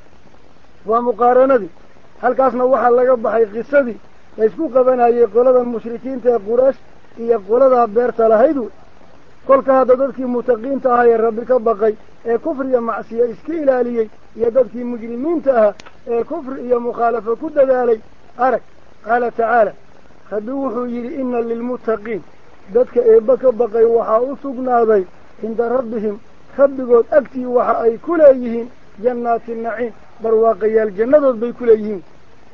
ومقارنة دي halkaasna waxaa laga baxay qisadii la isku qabanayay qolada mushrikiinta ee quraysh iyo qolada beerta lahayd kolka hadda dadkii mutaqiinta ahaa ee rabbi ka baqay ee kufri iyo macsiyo iska ilaaliyey iyo dadkii mujrimiinta ahaa ee kufri iyo mukhaalafo ku dadaalay arag qaala tacaala rabbi wuxuu yidhi ina lilmuttaqiin dadka eebba ka baqay waxaa u sugnaaday cinda rabbihim rabbigood agtii waxa ay ku leeyihiin jannaati naciim barwaaqayaal jannadood bay ku leeyihiin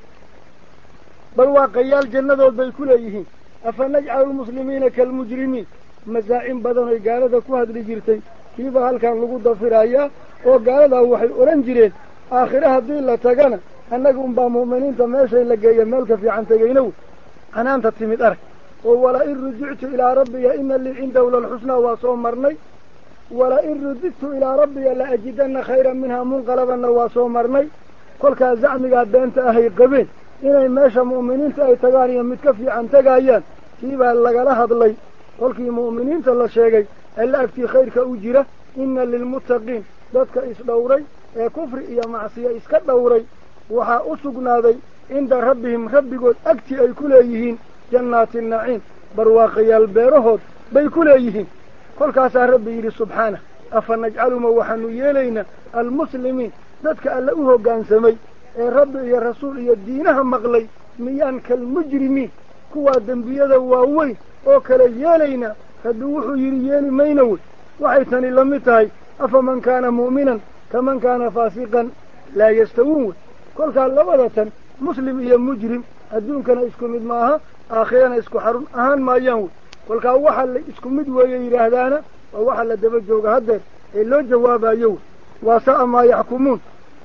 barwaaqayaal jannadood bay ku leeyihiin afa najcalu lmuslimiina kaalmujrimiin masaacin badan oy gaalada ku hadli jirtay kiiba halkan lagu dafirayaa oo gaaladaa waxay odhan jireen aakhire haddii la tagana annaga unbaa mu'miniinta meeshay la geeya meel ka fiican tegaynow canaanta timid arag oo wala-in rujictu ilaa rabbiya ina lii cindahu lalxusnaa waa soo marnay ولئن رددت إلى ربي لأجدن خيرا منها منقلبا واسو مرني كل كازعمي قادنت أهي قبين إني ماشا مؤمنين تأي تغانيا متكفي عن تغايان كيبا لغا هذلي كل كي مؤمنين تلا شيغي إلا أفتي خير كأجرة إن للمتقين ذاتك إسدوري كفر إيا معصية إسكت دوري وحا أسقنا ذي عند ربهم ربي قد أكتي أي كليهين جنات النعيم برواقيا البيرهود بي كليهين كل كاسا ربي يري سبحانه أفنجعل موحنو يلينا المسلمين ذاتك ألأوه قان سمي ربي يا رسول يا دينها مغلي ميان كالمجرمين كوا دنبيا واوي أو كلا يلينا فدوحو يري يلي مينوي وحيثني لمتاي أفمن كان مؤمنا كمن كان فاسقا لا يستوون كل كان لبدة مسلم يا مجرم الدون كان اسكو مد معها آخرنا اسكو حرم أهان ما ينوي كل كان وحل اسكو مد ويرهدانا ووحل دبجوغ هدر اللو جوابا يو وساء ما يحكمون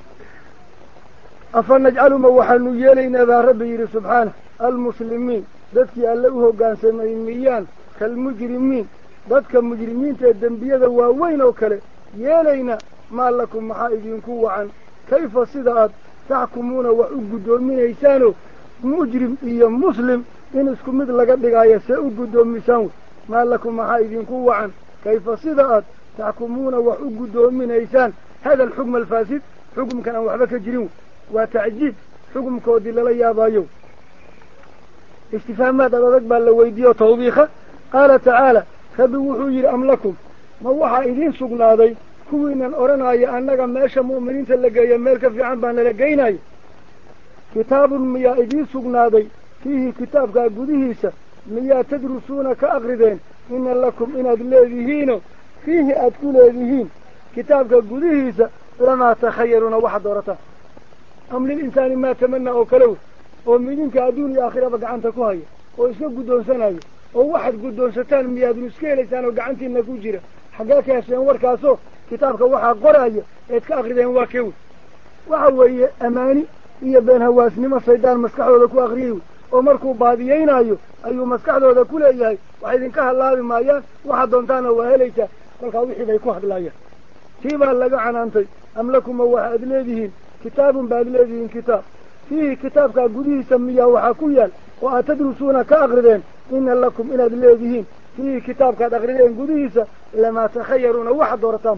أفنجعل موحن يلينا ذا ربي سبحانه المسلمين ذاتك ألوه قان سميميان كالمجرمين ذاتك مجرمين تدنبيا ذواوين وكله يلينا ما لكم محايدين كوعا كيف صدعت تحكمون وعقدوا من إيسانه مجرم إيا مسلم إن اسكم مثل لقد لقايا سأقدوا ميسانه ما لكم محايدين كوعا كيف صدعت تحكمون وعقدوا من إيسان هذا الحكم الفاسد حكم كان وحبك جريون وتعجيب حكم كودي للا بايو استفهامات أدرك بالويديو توبيخة قال تعالى خبوا حجر أم لكم ما وحا إذين سقنا ذي كوينا أرنا أنك ماشا مؤمنين تلقى يمالك في عنبان لقينا كتاب ميا إذين سقنا ذي فيه كتاب قديهيسا ميا تدرسون كأغردين إن لكم إن أدلذهين فيه أدلذهين كتاب قديهيسا لما تخيرون واحد ورطا أم للإنسان ما تمنى أو كلو ومدينك أدوني آخرة بقعنت كوهي وإسكو قدون سنة وواحد قدون ستان مياد نسكي ليسان وقعنتي إنكو جيرا حقاك يا سنور كاسو كتابك واحد قرأي إتك أغردين واكيو وحوي أماني إيا بين هواسني ما السيدان مسكحوا ذاكو أغريو ومركو باديين أيو مسكحوا ذاكو لأيهاي وحيدين كهالله بما أيان واحد دونتانا وهليتا قلقا وحي بيكو حق لأيان كيبا لقى عن أنتي أم لكم واحد ليدهين كتاب بعد ليدهين كتاب فيه كتابك قديه سميه وحاكويا وأتدرسون كأغردين إن لكم إن ليدهين فيه كتابك أغردين قديه لما تخيرون واحد ورطان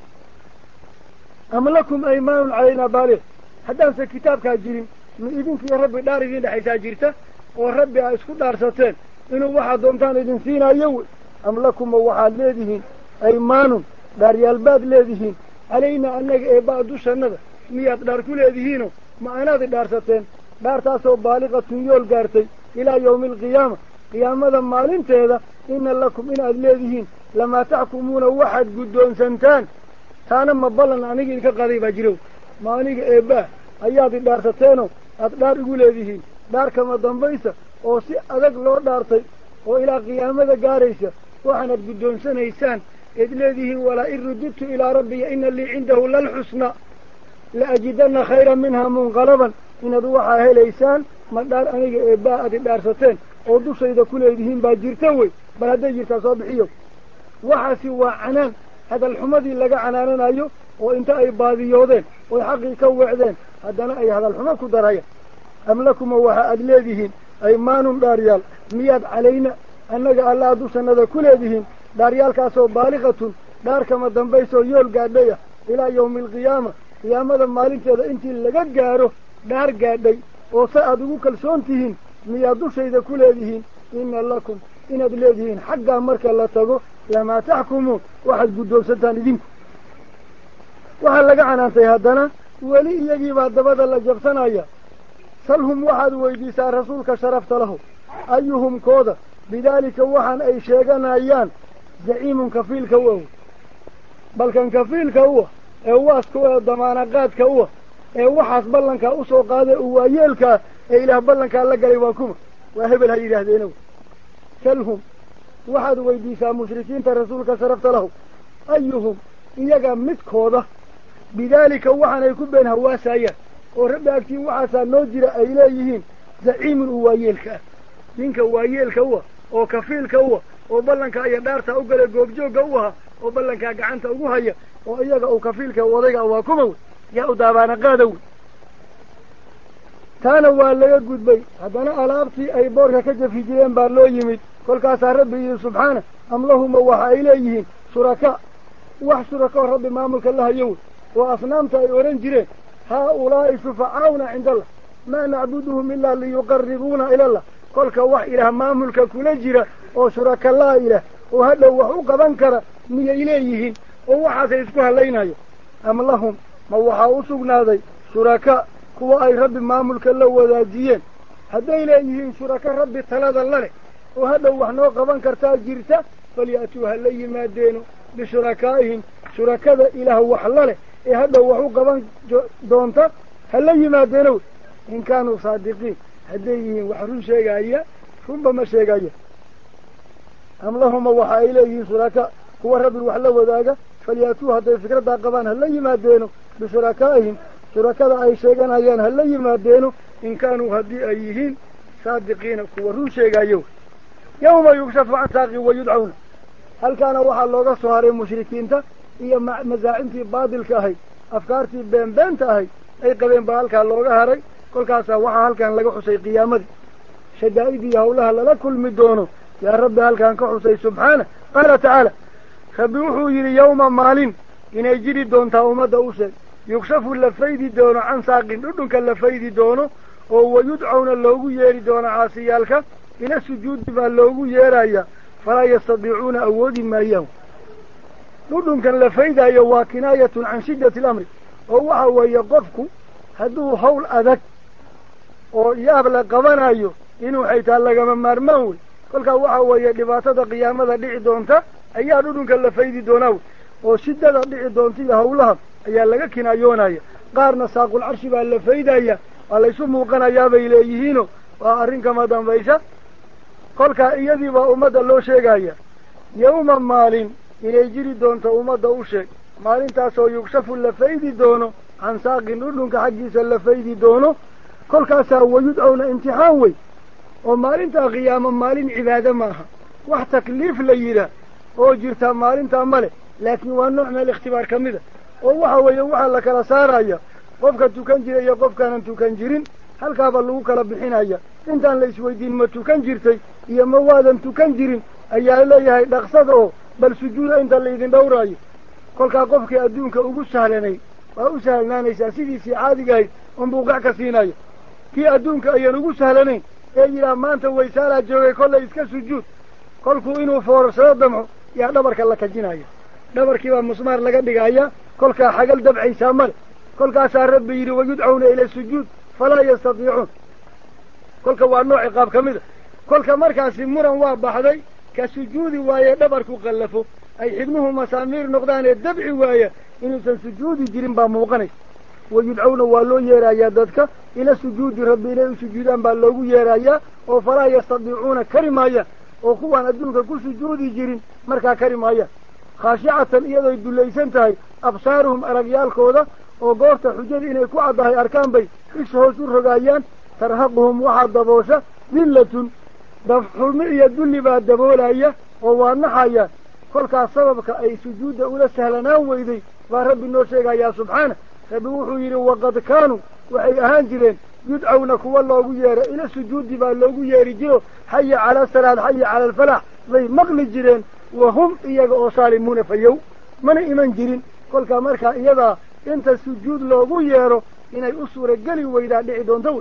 أم لكم أيمان علينا بالغ حدث كتابك جيرين من إذنك يا رب دارين لحيث جيرته ورب أسكو دارستين إنه واحد دونتان إذن فينا يول أم لكم واحد ليدهين أيمان داري الباد ليدهين علينا أنك إباد دوشنا ميات داركو ليدهينو ما أنا دارستين دارتاسو بالغة يول قارتي إلى يوم القيامة قيامة مالين تهذا إن لكم إن أدليهين لما تحكمون واحد قدون سنتان تانا مبالا عنيك كقريب أجرو ما عنيك إباه أياد دارستينو أدار قوليهين دار كما دنبيسة أو سي أدق لو دارتي وإلى قيامة قاريسة وحنا قدون سنيسان أدليهين ولا إن رددت إلى ربي إن اللي عنده للحسنى لأجدن خيرا منها منقلبا إن دوحا هليسان ما دار أنيق إباء دارستين oo dushayda ku leedihiin baa jirta wey bal hadday jirtaa soo bixiyo waxaasi waa canaan hadalxumadii laga canaananayo oo inta ay baadiyoodeen oy xaqii ka weecdeen haddana ay hadalxumo ku darayaan am lakuma waxa aad leedihiin aymaanun dhaaryaal miyaad calayna annaga allaa dushannada ku leedihiin dhaaryaalkaasoo baaliqatun dhaarkama dambaysoo yool gaadhaya ilaa yawmi alqiyaama qiyaamada maalinteeda intii laga gaaro dhaar gaadhay oo se aad ugu kalsoon tihiin miyaad dushayda ku leedihiin ina lakum inaad leedihiin xaggaa marka la tago lamaa taxkumuun waxaad guddoonsantaan idinku waxaa laga canaantay haddana weli iyagiibaa dabada la jabsanaya salhum waxaad weydiisaa rasuulka sharafta lahu ayuhum kooda bidaalika waxaan ay sheeganayaan zaciimun kafiilka u ah balkan kafiilka u ah ee waaska u ah damaanaqaadka u ah ee waxaas ballankaa usoo qaaday u waayeelkaa ee ilaah ballankaa la galay waa kuma waa hebel ha yidhaahdeenow salhum waxaad weydiisaa mushrikiinta rasuulka sharafta lahu ayuhum iyaga midkooda bidaalika waxaanay ku been hawaasayaan oo rabbi agtiin waxaasaa noo jira ay leeyihiin zaciimun u waayeelka ah ninka waayeelka u ah oo kafiilka u ah oo ballankaa iyo dhaartaa u galay goobjoogga u ahaa oo ballankaa gacanta ugu haya oo iyaga uu kafiilka odayga waa kuma wey yaa u daabaana qaada wey taana waa laga gudbay haddana alaabtii ay boorka ka jafi jireen baa loo yimid kolkaasaa rabbi yidhi subxaana am lahuma waxa ay leeyihiin shuraka wax shurakaoo rabbi maamulka la hayo wey oo asnaamta ay odhan jireen haa-ulaa'i shufacauna cinda allah maa nacbuduhum ilaa liyuqaribuuna ilallah kolka wax ilaah maamulka kula jira oo shuraka laa ilaah oo hadhow wax u qaban kara miyay leeyihiin oo waxaasay isku hadlaynayo am lahum ma waxaa u sugnaaday shuraka kuwa ay rabbi maamulka la wadaajiyeen hadday leeyihiin shuraka rabbi talada laleh oo hadhow wax noo qaban kartaa jirta falyaatuu ha la yimaadeeno bishurakaa'ihim shurakada ilaah wax laleh ee hadhow wax u qaban doonta ha la yimaadeeno in kaanuu saadiqiin hadday yihiin wax run sheegaya runba ma sheegaya am lahuma waxa ay leeyihiin shuraka kuwa rabbi wax la wadaaga falyaatuu hadday fikraddaa qabaan ha la yimaadeeno bishurakaa'ihim shurakada ay sheeganayaan ha la yimaadeeno in kaanuu haddii ay yihiin saadiqiina kuwa run sheegayo yawma yugshafu can saaqi wayudcawna halkaana waxaa looga soo haray mushrikiinta iyo masaacintii baadilka ahayd afkaartii beenbeenta ahayd ay qabeen baa halkaa looga haray kolkaasaa waxaa halkan laga xusay qiyaamadii shadaa'idii hawlaha lala kulmi doono yaa rabbi halkan ka xusay subxaana qaala tacaala rabbi wuxuu yidhi yawma maalin inay jiri doontaa ummadda u sheeg yugshafu la faydi doono can saaqin dhudhunka la faydi doono ويدعون اللوغو ييري دون عاصيالك إلى السجود باللوغو ييرايا فلا يستطيعون أود ما يوم نودن كان لفايدة يوا كناية عن شدة الأمر وهو يقفك هدو حول أذك ويابل قبنايو إنو حيث اللغة من مرمون كلك وهو يدباتة قيامة دعي دونتا أيها نودن كان لفايدة دوناو وشدة دعي دونتي هولها أيها لغا كنايونايا قارنا ساق العرش باللفايدة الله يسمو قنايا بإليهينو وأرنك مدام بيشا كلك إيدي وأمد اللو شيقايا يوما مالين inay jiri doonto ummadda u sheeg maalintaasoo yugshafu la faydi doono can saaqin dhudhunka xaggiisa la faydi doono kolkaasaa wayudcowna imtixaan wey oo maalintaa qiyaamo maalin cibaado maaha wax takliif la yidhaah oo jirtaa maalintaa male laakiin waa nooc meel ikhtibaar ka mid a oo waxa weeye waxaa la kala saaraya qofka tukan jira iyo qofkaanan tukan jirin halkaaba lagu kala bixinaya intaan la isweydiin ma tukan jirtay iyo ma waadan tukan jirin ayaa leeyahay dhaqsada oo bal sujuuda inta laydin dhowraayo kolkaa qofkii adduunka ugu sahlanay waa u sahlanaanaysaa sidiisii caadigahayd unbuu qac ka siinayo kii adduunka ayaan ugu sahlanayn ee yidhaah maanta waysaalaa joogay kollay iska sujuud kolkuu inuu foorarsado damco yaa dhabarka la kajinaya dhabarkii baa musmaar laga dhigaya kolkaa xagal dabcaysaa male kolkaasaa rabbi yidhi wayudcawna ila sujuud falaa yastatiicuun kolka waa nooc ciqaab ka mid a kolka markaasi muran waa baxday كسجود وايا دبرك قلفه أي حبنه مسامير نقدان الدبع وايا إنه سجود جرين باموقني ويدعون والله يرايا ذاتك إلى سجود ربنا سجودا بالله يرايا وفلا يستطيعون كرمايا وخوان أدونك كل سجود جرين مركا كرمايا خاشعة إيضا يدليسان تاي أبصارهم أرقيال كودا وقورت حجر إنه كوعدها أركان بي إسهو سرقايان ترهقهم واحد ضبوسة ذلة دفحومي يدل بعد دبولايا ووانحايا كل كسببك أي سجود أولى سهلنا ويدي ورب النوشيغا يا سبحانه فبوحوا يري وقد كانوا وحي أهانجلين يدعونك والله يرى إلى سجود بالله يرى جيرو حي على الصلاة حي على الفلاح ذي مغل جيرين وهم إياغا أصالمون فيو من إيمان جيرين كل كامركا إياغا انت سجود لوغو يرى إني أسورة قلي ويدا لعدون دول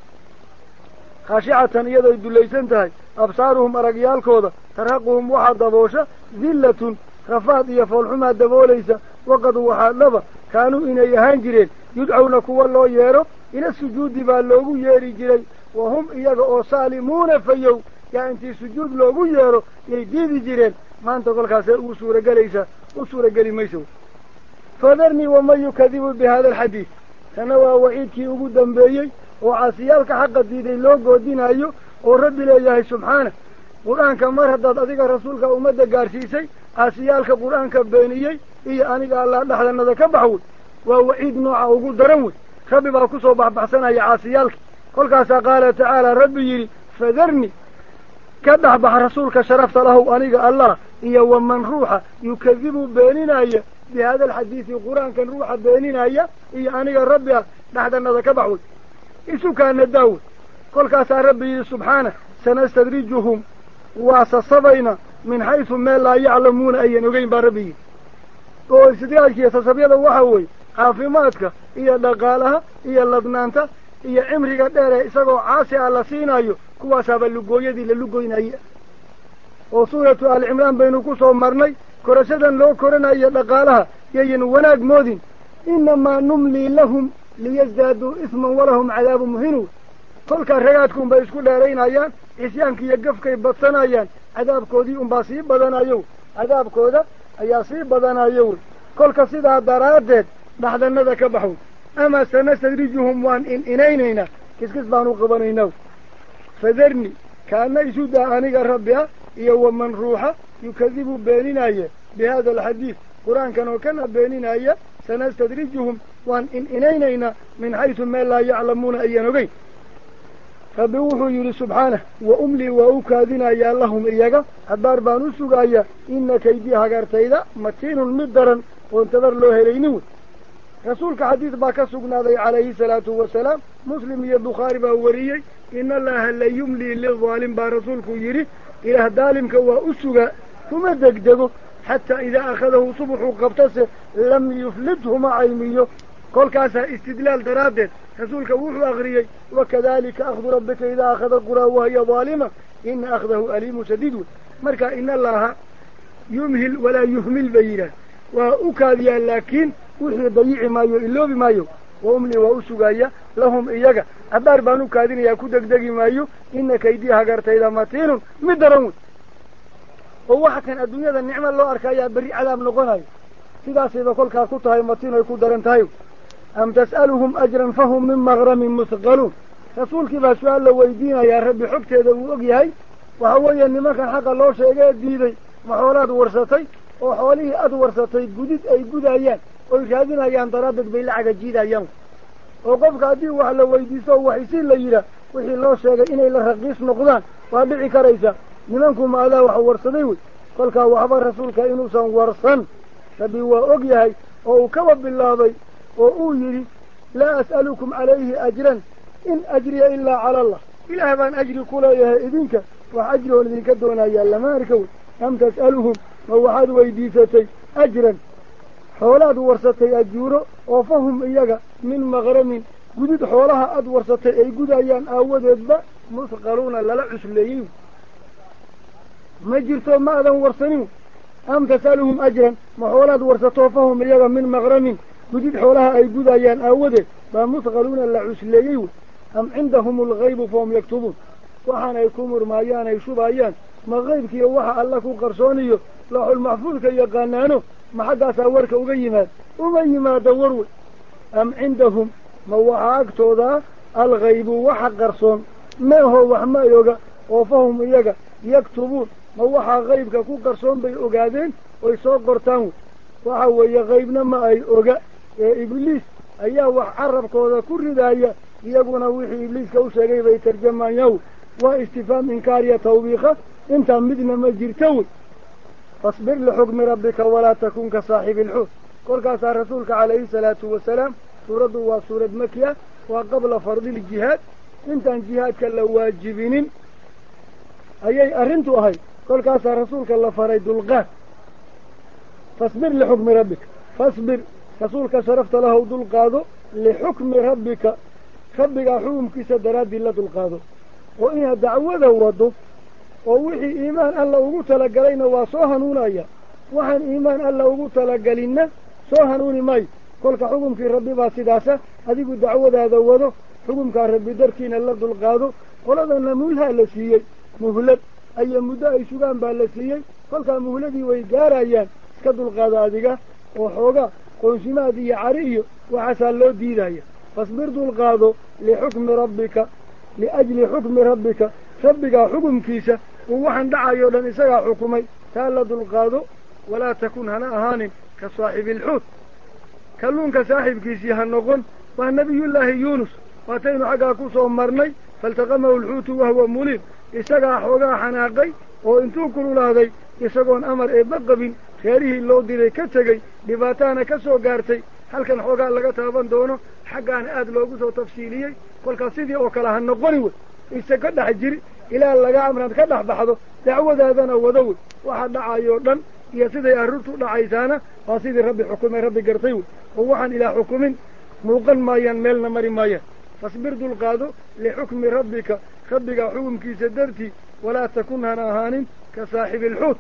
خاشعة يدا يدليسان تاي أبصارهم أرقيال كودا ترهقهم واحد دبوشة ذلة رفاض يفولحما دبوليسا وقد واحد لبا كانوا إنا يهانجرين يدعونك والله يارو إلى السجود باللوغو ياري جري وهم إياغا أصالمون فيو يا أنتي سجود لوغو يارو يديد جرين ما أنت قل خاسي أسورة قليسا أسورة قلي ميسو فذرني ومن يكذب بهذا الحديث سنوى وعيدكي أبو دنبيي وعاسيالك حق ديدي لوغو دينايو ورب إليه سبحانه قرآن كمار هداد أذيك رسولك أمد قارسيسي عاسيالك قرآن كبينيي إيا أنيق الله نحن ذا كبحول وهو عيد نوعه وقول درموي ربي باكسو بحبحسنا يا عاسيالك قل كاسا قال تعالى ربي يري فذرني كبح رسولك شرفت له أنيق الله إيا ومن روحه يكذب بيننا بهذا الحديث القرآن كان روحه بيننا إيا أنيق ربي نحن ذا كبحول إسو كان داود كل كاسا ربي سبحانه سنستدرجهم واسصبينا من حيث ما لا يعلمون أي نقين بربي واستدراجك يتصبيضا وحوي عافماتك إيا دقالها إيا اللبنانتا إيا عمرك دارا إساقو عاسي على سينايو كواسا باللقوية دي للقوين أي وصورة العمران بينكوسو مرني كرسدا لو كرنا إيا دقالها يين وناق مودين إنما نملي لهم ليزدادوا إثما ولهم عذاب مهين كل كرهاتكم بيسكول دارين أيان إسيانك يقفك يبطنا أيان عذاب كودي أمباسيب بدنا يو عذاب كودا أياسيب بدنا يو كل كسيدها درادت بعد النذا كبحون أما سنستدرجهم وان إنينينا كس بانو قبنينو فذرني كان يسود عنيق ربها يوم من روحه يكذب بيننا بهذا الحديث قرآن كان بيننا سنستدرجهم وان إنينينا من حيث ما لا يعلمون أي نقين فبوحوا يري سبحانه وأملي وأكاذنا يا اللهم إياك الدار بانو سقايا إن كيديها قرتيدا متين مدرا وانتظر له هلينون رسولك حديث باكا سقنا عليه الصلاة والسلام مسلم يبخاري باوريي إن الله لا يملي للظالم برسولك يري إلى ظالمك وأسقا ثم دقدقه حتى إذا أخذه صبح قبطسه لم يفلته مع عيميه كل كاسا استدلال درادت رسولك وحو أغريي وكذلك أخذ ربك إذا أخذ القرى وهي ظالمة إن أخذه أليم شديد مركا إن الله يمهل ولا يهمل بينا وأكاديا لكن وحي ضيع مايو إلو بمايو وأملي وأسوغايا لهم إياك أبار بانو كادين يكودك دقي مايو إن كيديها قرت إذا ماتين مدرون ووحكا الدنيا ذا النعمة الله أركايا بري على منغناي سيدا سيدا كل كاكوتها ماتين ويكودرن تايو أم تسألهم أجرا فهم من مغرم مثقلون رسول كيف سؤال لو ويدينا يا ربي حكت هذا وقيهي وهو إنما كان حق الله شيء ديدي محولات ورثتي وحواليه ورثتي جديد أي جود أيام ويشاهدون أيام ترابط بيلعق جديد أيام وقف قادي وحلا ويديسه وحيسين ليلا وحي الله شيء إنه لرقيس نقدان وابعي كريسة لمنكم هذا وحورثتي قال كا وحبر رسولك إنوسا ورثا فبي وقيهي وكوب بالله ضي وأويري لا أسألكم عليه أجرا إن أجري إلا على الله إلا من أجري كله إذنك وأجره الذي كدونا يا ما ركوا أم تسألهم وواحد ويديستي أجرا حولاد ورثتي أجوره وفهم إياك من مغرم جدد حولها ورثتي أي جد أيان أودت با مثقلون لا عسليين ما جرتوا ما أذن ورثنيهم أم تسألهم أجرا وحولاد ورثتوا فهم إياك من مغرم جدد حولها أي جد أيان أودت با مثقلون لا عسليين أم عندهم الغيب فهم يكتبون وحنا يكمر مايان يشوبايان ما غيبك وحا الله كو قرصونيو لوح المحفوظ كي يقانانو ما حدا ساورك وغيما دوروا أم عندهم ما وحاكتودا الغيب وحا قرصون ما هو وحما يوغا وفهم يوغا يكتبون ما وحا غيبك كو قرصون بي اوغادين ويسوق قرطان وحا ويا غيبنا ما اي اوغا إبليس أيها وحربكودا كل دايا يقولون وحي إبليس كوشاقي بيترجمان يو واستفهام إنكارية توبيخة انت مدنا مجرتوي فاصبر لحكم ربك ولا تكون كصاحب الحوت قل كاسا رسولك عليه الصلاة والسلام سورة وسورة مكية وقبل فرض الجهاد انت عن جهاد كلا واجبين اي ارنتو هاي قل كاسا رسولك الله فريد الغاد فاصبر لحكم ربك فاصبر رسولك شرفت له دلقاده لحكم ربك حكم كيس دراد الله دلقاده وإنها دعوة وضو ووحي إيمان الله وقوت لقلينا وصوهنون أيا وحن إيمان الله وقوت لقلينا صوهنون ماي كلك حكم في ربي باسداسة هذه الدعوة هذا وضو حكم كربي دركين الله دلقاده ولذا نمولها لسيي مهلد أي مدى شغان بالسيي كلك مهلدي ويقار أيان اسكدوا القاده هذه وحوغا قنشما دي عريه وعسى الله ديدايا فاصبر دلقاده لحكم ربك لأجل حكم ربك حكم كيسة ووحن دعا يولا إسايا حكمي تالا دلقاده ولا تكون هنا أهان كصاحب الحوت كلون كصاحب كيسي هنقون والنبي الله يونس واتين حقا كوسو مرني فالتقمه الحوت وهو مليم إساقا حوغا حناقي وإنتو كلوا لهذي إساقون أمر إبقبين خيره اللو ديري كتغي دباتانا كسو قارتي هل كان حوغا لغا تابان دونه حقان آد لوغوسو تفصيليي قولك سيدي وكلا هنقوني إسا كدح جري إلا لغا عمران كدح بحضو دعوة هذانا ودوي واحد دعا يوردن يا سيدي أررتو دعايسانا وسيدي ربي حكومي ربي قرطيو ووحن إلى حكوم موقن مايان ميلنا مري مايان فاصبر دلقادو لحكم ربك حكم كي سدرتي ولا تكون هناهان كصاحب الحوت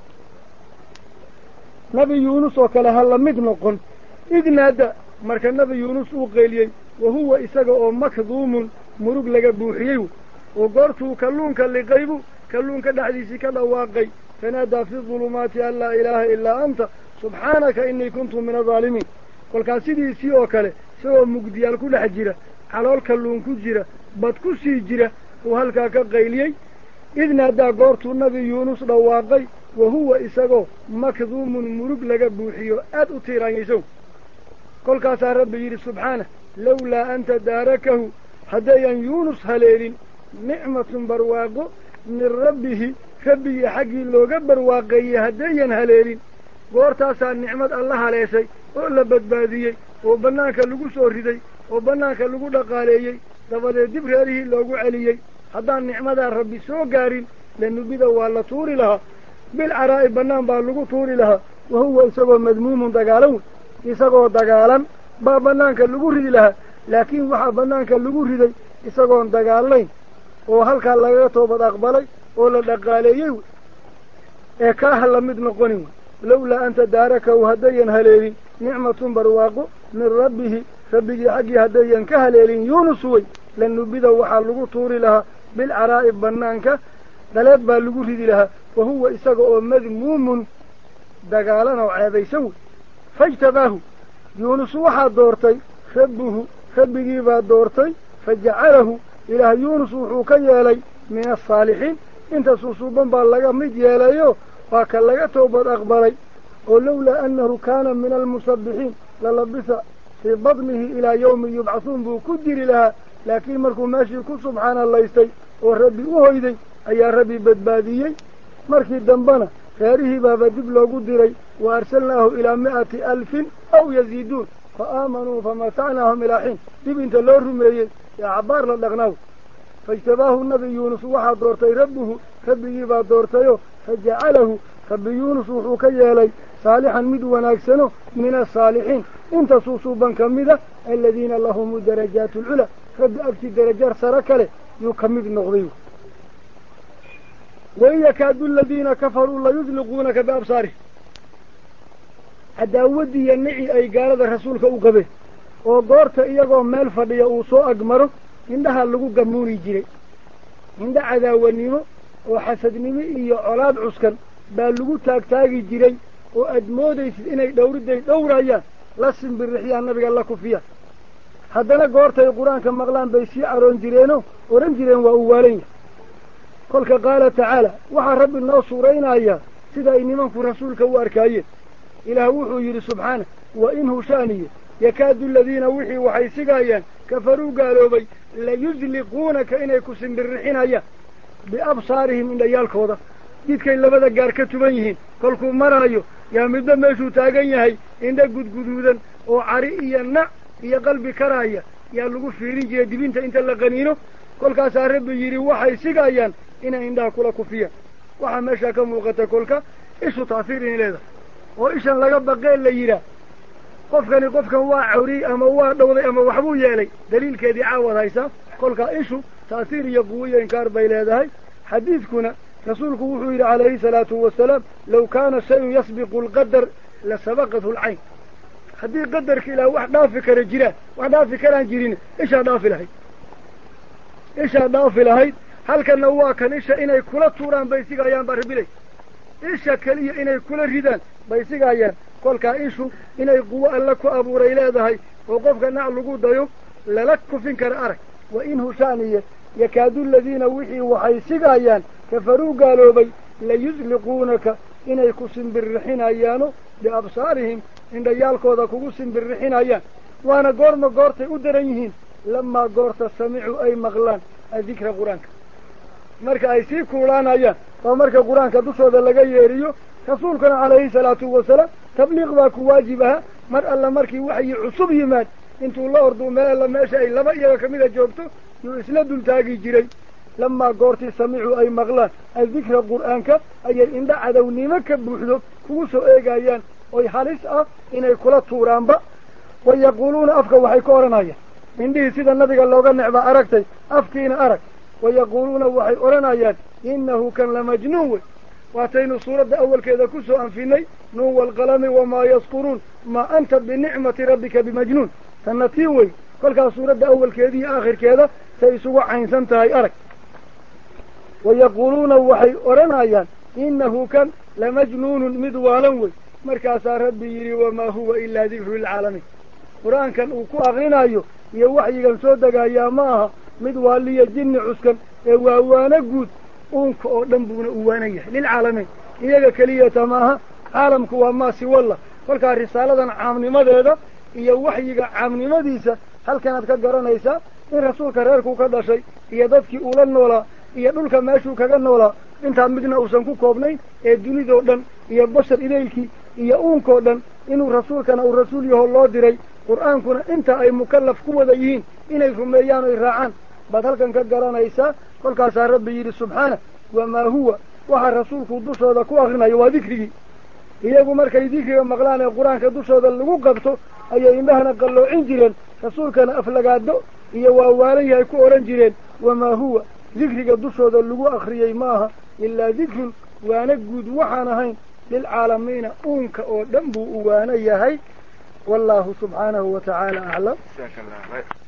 نبي يونس وكلا هلا مدنقن إذ نادى مركا نبي يونس وقيلي وهو إساق مكذوم مرق لغا بوحيو وقرتو كلونك اللي قيبو كلونك دحديسي كلا واقي فنادى في الظلمات أن لا إله إلا أنت سبحانك إني كنت من الظالمين قل كاسيدي سيو كله سوى مقديال كل حجرة على الكلون كجرة بدكو سيجرة وهلكا كقيلي إذ نادى قرتو النبي يونس رواقي وهو إساقو مكذوم مرق لغا بوحيو أدو تيران يسو قل كاسا ربي سبحانه لولا أنت داركه هدايا يونس هليل نعمة برواقو من ربه خبي حقي لوغا برواقي هدايا هليل قورتاسا نعمة الله عليسي ولا بدباديي وبناك لغو سوردي وبناك لغو دقاليي دبدي دبريري لوغو عليي هدان نعمة ربي سو غارين لأنه بدا والله طوري لها بالعراء بنان با لغو طوري لها وهو إساقو مذموم دقالون إساقو دقالان با بنانك لغو ري لها laakiin waxaa bannaanka lagu riday isagoon dagaalayn oo halkaa lagaga toobad aqbalay oo la dhaqaaleeyey ee kaaha la mid noqonin wey lowlaa an tadaarakahu haddayan haleelin nicmatun barwaaqo min rabbihi rabbigii xaggii haddayan ka haleelin yuunus wey lanubida waxaa lagu tuuri lahaa bilcaraa'i bannaanka dhaleed baa lagu ridi lahaa wa huwa isaga oo madmuumun dagaalan oo ceebaysan wey faijtabaahu yuunus waxaa doortay rabbuhu rabbigii baa doortay fajacalahu ilaah yuunus wuxuu ka yeelay min asaalixiin inta suusuuban baa laga mid yeelayo waa ka laga toobad aqbalay oo lowlaa annahu kaana min almusabbixiin lalabisa fii badnihi ilaa yawmi yubcathuun buu ku jiri lahaa laakiin markuu meeshii ku subxaanalaystay oo rabbi u hoyday ayaa rabbi badbaadiyey markii dambena reerihii baaba dib loogu diray wa arsalnaahu ilaa 100,000 aw yaziiduun fa aamanuu famatacnaahum ilaa xiin dib inta loo rumeeyey ee cabbaar la dhaqnaaw faijtabaahu nabi yuunus waxaa doortay rabbuhu rabbigii baa doortayo fajacalahu rabbi yuunus wuxuu ka yeelay saalixan mid wanaagsano min asaalixiin inta suusuuban ka mida aladiina lahumu darajaatu alculaa rabbi agti darajaar sare kale yuu ka mid noqday wain yakaadu aladiina kafaruu layusliquunaka biabsaarihim cadaawaddiiyo nici ay gaalada rasuulka u qabeen oo goorta iyagoo meel fadhiya uu soo agmaro indhaha lagu gamuuni jiray indha cadaawanimo oo xasadnimo iyo colaad cuskan baa lagu taagtaagi jiray oo aad moodaysid inay dhowridday dhowrayaan la simbirixiyaan nabiga la kufiyaan haddana goortay qur-aanka maqlaan bay sii caroon jireenoo odhan jireen waa uu waalan yahay kolka qaala tacaala waxaa rabbi noo suuraynayaa sida ay nimanku rasuulka u arkaayeen ilaah wuxuu yidhi subxaana wa in hushaaniye yakaadu aladiina wixii waxay sigaayaan kafaruu gaaloobay layusliquunaka inay ku simbirixinayaan biabsaarihim indhayaalkooda jidkay labada gaar ka tuban yihiin kolkuu maraayo yaa midba meeshuu taagan yahay indha gudguduudan oo cari iyo nac iyo qalbi karaaya yaa lagu fiirin jiray dibinta inta la qaniino kolkaasaa rabbi yidhi waxay sigayaan inay indhaha kula kufiyaan waxaa meeshaa ka muuqata kolka ishu taasiir inay leedahay oo ishan laga baqee la yidhaah qofkan waa cawriyey ama waa dhowday ama waxbuu yeelay daliilkeedii caawad haysaa kolkaa ishu taasiir iyo quwiyo inkaar bay leedahay xadiidkuna rasuulku wuxuu yidhi calayhi salaatu wasalaam low kaana shayun yasbiqu alqadar la sabaqathu alcayn haddii qadarka ilaah wax dhaafi kara jiraan wax dhaafi karaan jirin ishaa dhaafi lahayd halkanna waa kan isha inay kula tuuraan bay sigayaan baa rabilay isha keliya inay kula ridaan bay sigayaan kolkaa ishu inay quwo alla ku abuuray leedahay oo qofka nac lagu dayo lala kufin kara arag wa in hushaaniye yakaadu aladiina wixii waxay sigayaan kafaruu gaaloobay layusliquunaka inay ku simbirrixinayaano biabsaarihim indhayaalkooda kugu simbirrixinayaan waana goortay u daran yihiin lamaa goorta samicuu ay maqlaan adikra qur-aanka marka ay sii kuulaanayaan oo marka qur-aanka dushooda laga yeeriyo rasuulkuna calayhi salaatu wasalaam tabliiq baa ku waajib aha mar alla markii waxyi cusub yimaad intuu la orduu meel alla meesha ay laba iyaga kamida joogto yuu isla dultaagi jiray lamaa goortii samicuu ay maqlaan adikra qur-aanka ayay indha cadownimo ka buuxdo kugu soo eegayaan oy halis ah inay kula tuuraanba wayaquuluuna afka waxay ka odhanayaan indhihii sida nabiga looga necba aragtay afkiina arag wayaquuluuna waxay odhanayaan innahu kan lamajnuun wey waataynu suuradda awalkeeda ku soo anfinay nuun waalqalami wamaa yasquruun maa anta binicmati rabbika bimajnuun tanna tii wey kolkaas suuradda awalkeediiyo aakhirkeeda say isugu caynsan tahay arag wayaquuluuna waxay odhanayaan innahu kan lamajnuunun mid waalan wey markaasaa rabbi yidhi wamaa huwa ilaa dikru lilcaalamiin qur-aankan uu ku akrinayo iyo waxyigan soo degayaa ma aha mid waaliya jinni cuskan ee waa waano guud uunka oo dhan buuna u waanan yahay lilcaalamiin iyaga keliyata maaha caalamku waa maasi walla kolkaa risaaladan caamnimadeeda iyo waxyiga caamnimadiisa halkanaad ka garanaysaa in rasuulka reerkuu ka dhashay iyo dadkii uula noolaa iyo dhulka meeshuu kaga noolaa intaa midna uusan ku koobnayn ee dunidoo dhan iyo bashar idaylkii iyo uunkoo dhan inuu rasuulkana uu rasuul yaho loo diray qur-aankuna inta ay mukallaf ku wada yihiin inay rumeeyaan oy raacaan baad halkan ka garanaysaa kolkaasaa rabbi yidhi subxaana wamaa huwa waxaa rasuulku dushooda ku akrinayo waa dikrigii iyagu markay dikriga maqlaan ee qur-aanka dushooda lagu qabto ayay indhahana qalloocin jireen rasuulkana aflagaado iyo waa waalan yahay ku oran jireen wamaa huwa dikriga dushooda lagu akriyey maaha ilaa dikrun waana guud waxaan ahayn lilcaalamiina uunka oo dhan buu u waana yahay wallaahu subxaanahu watacaala aclam.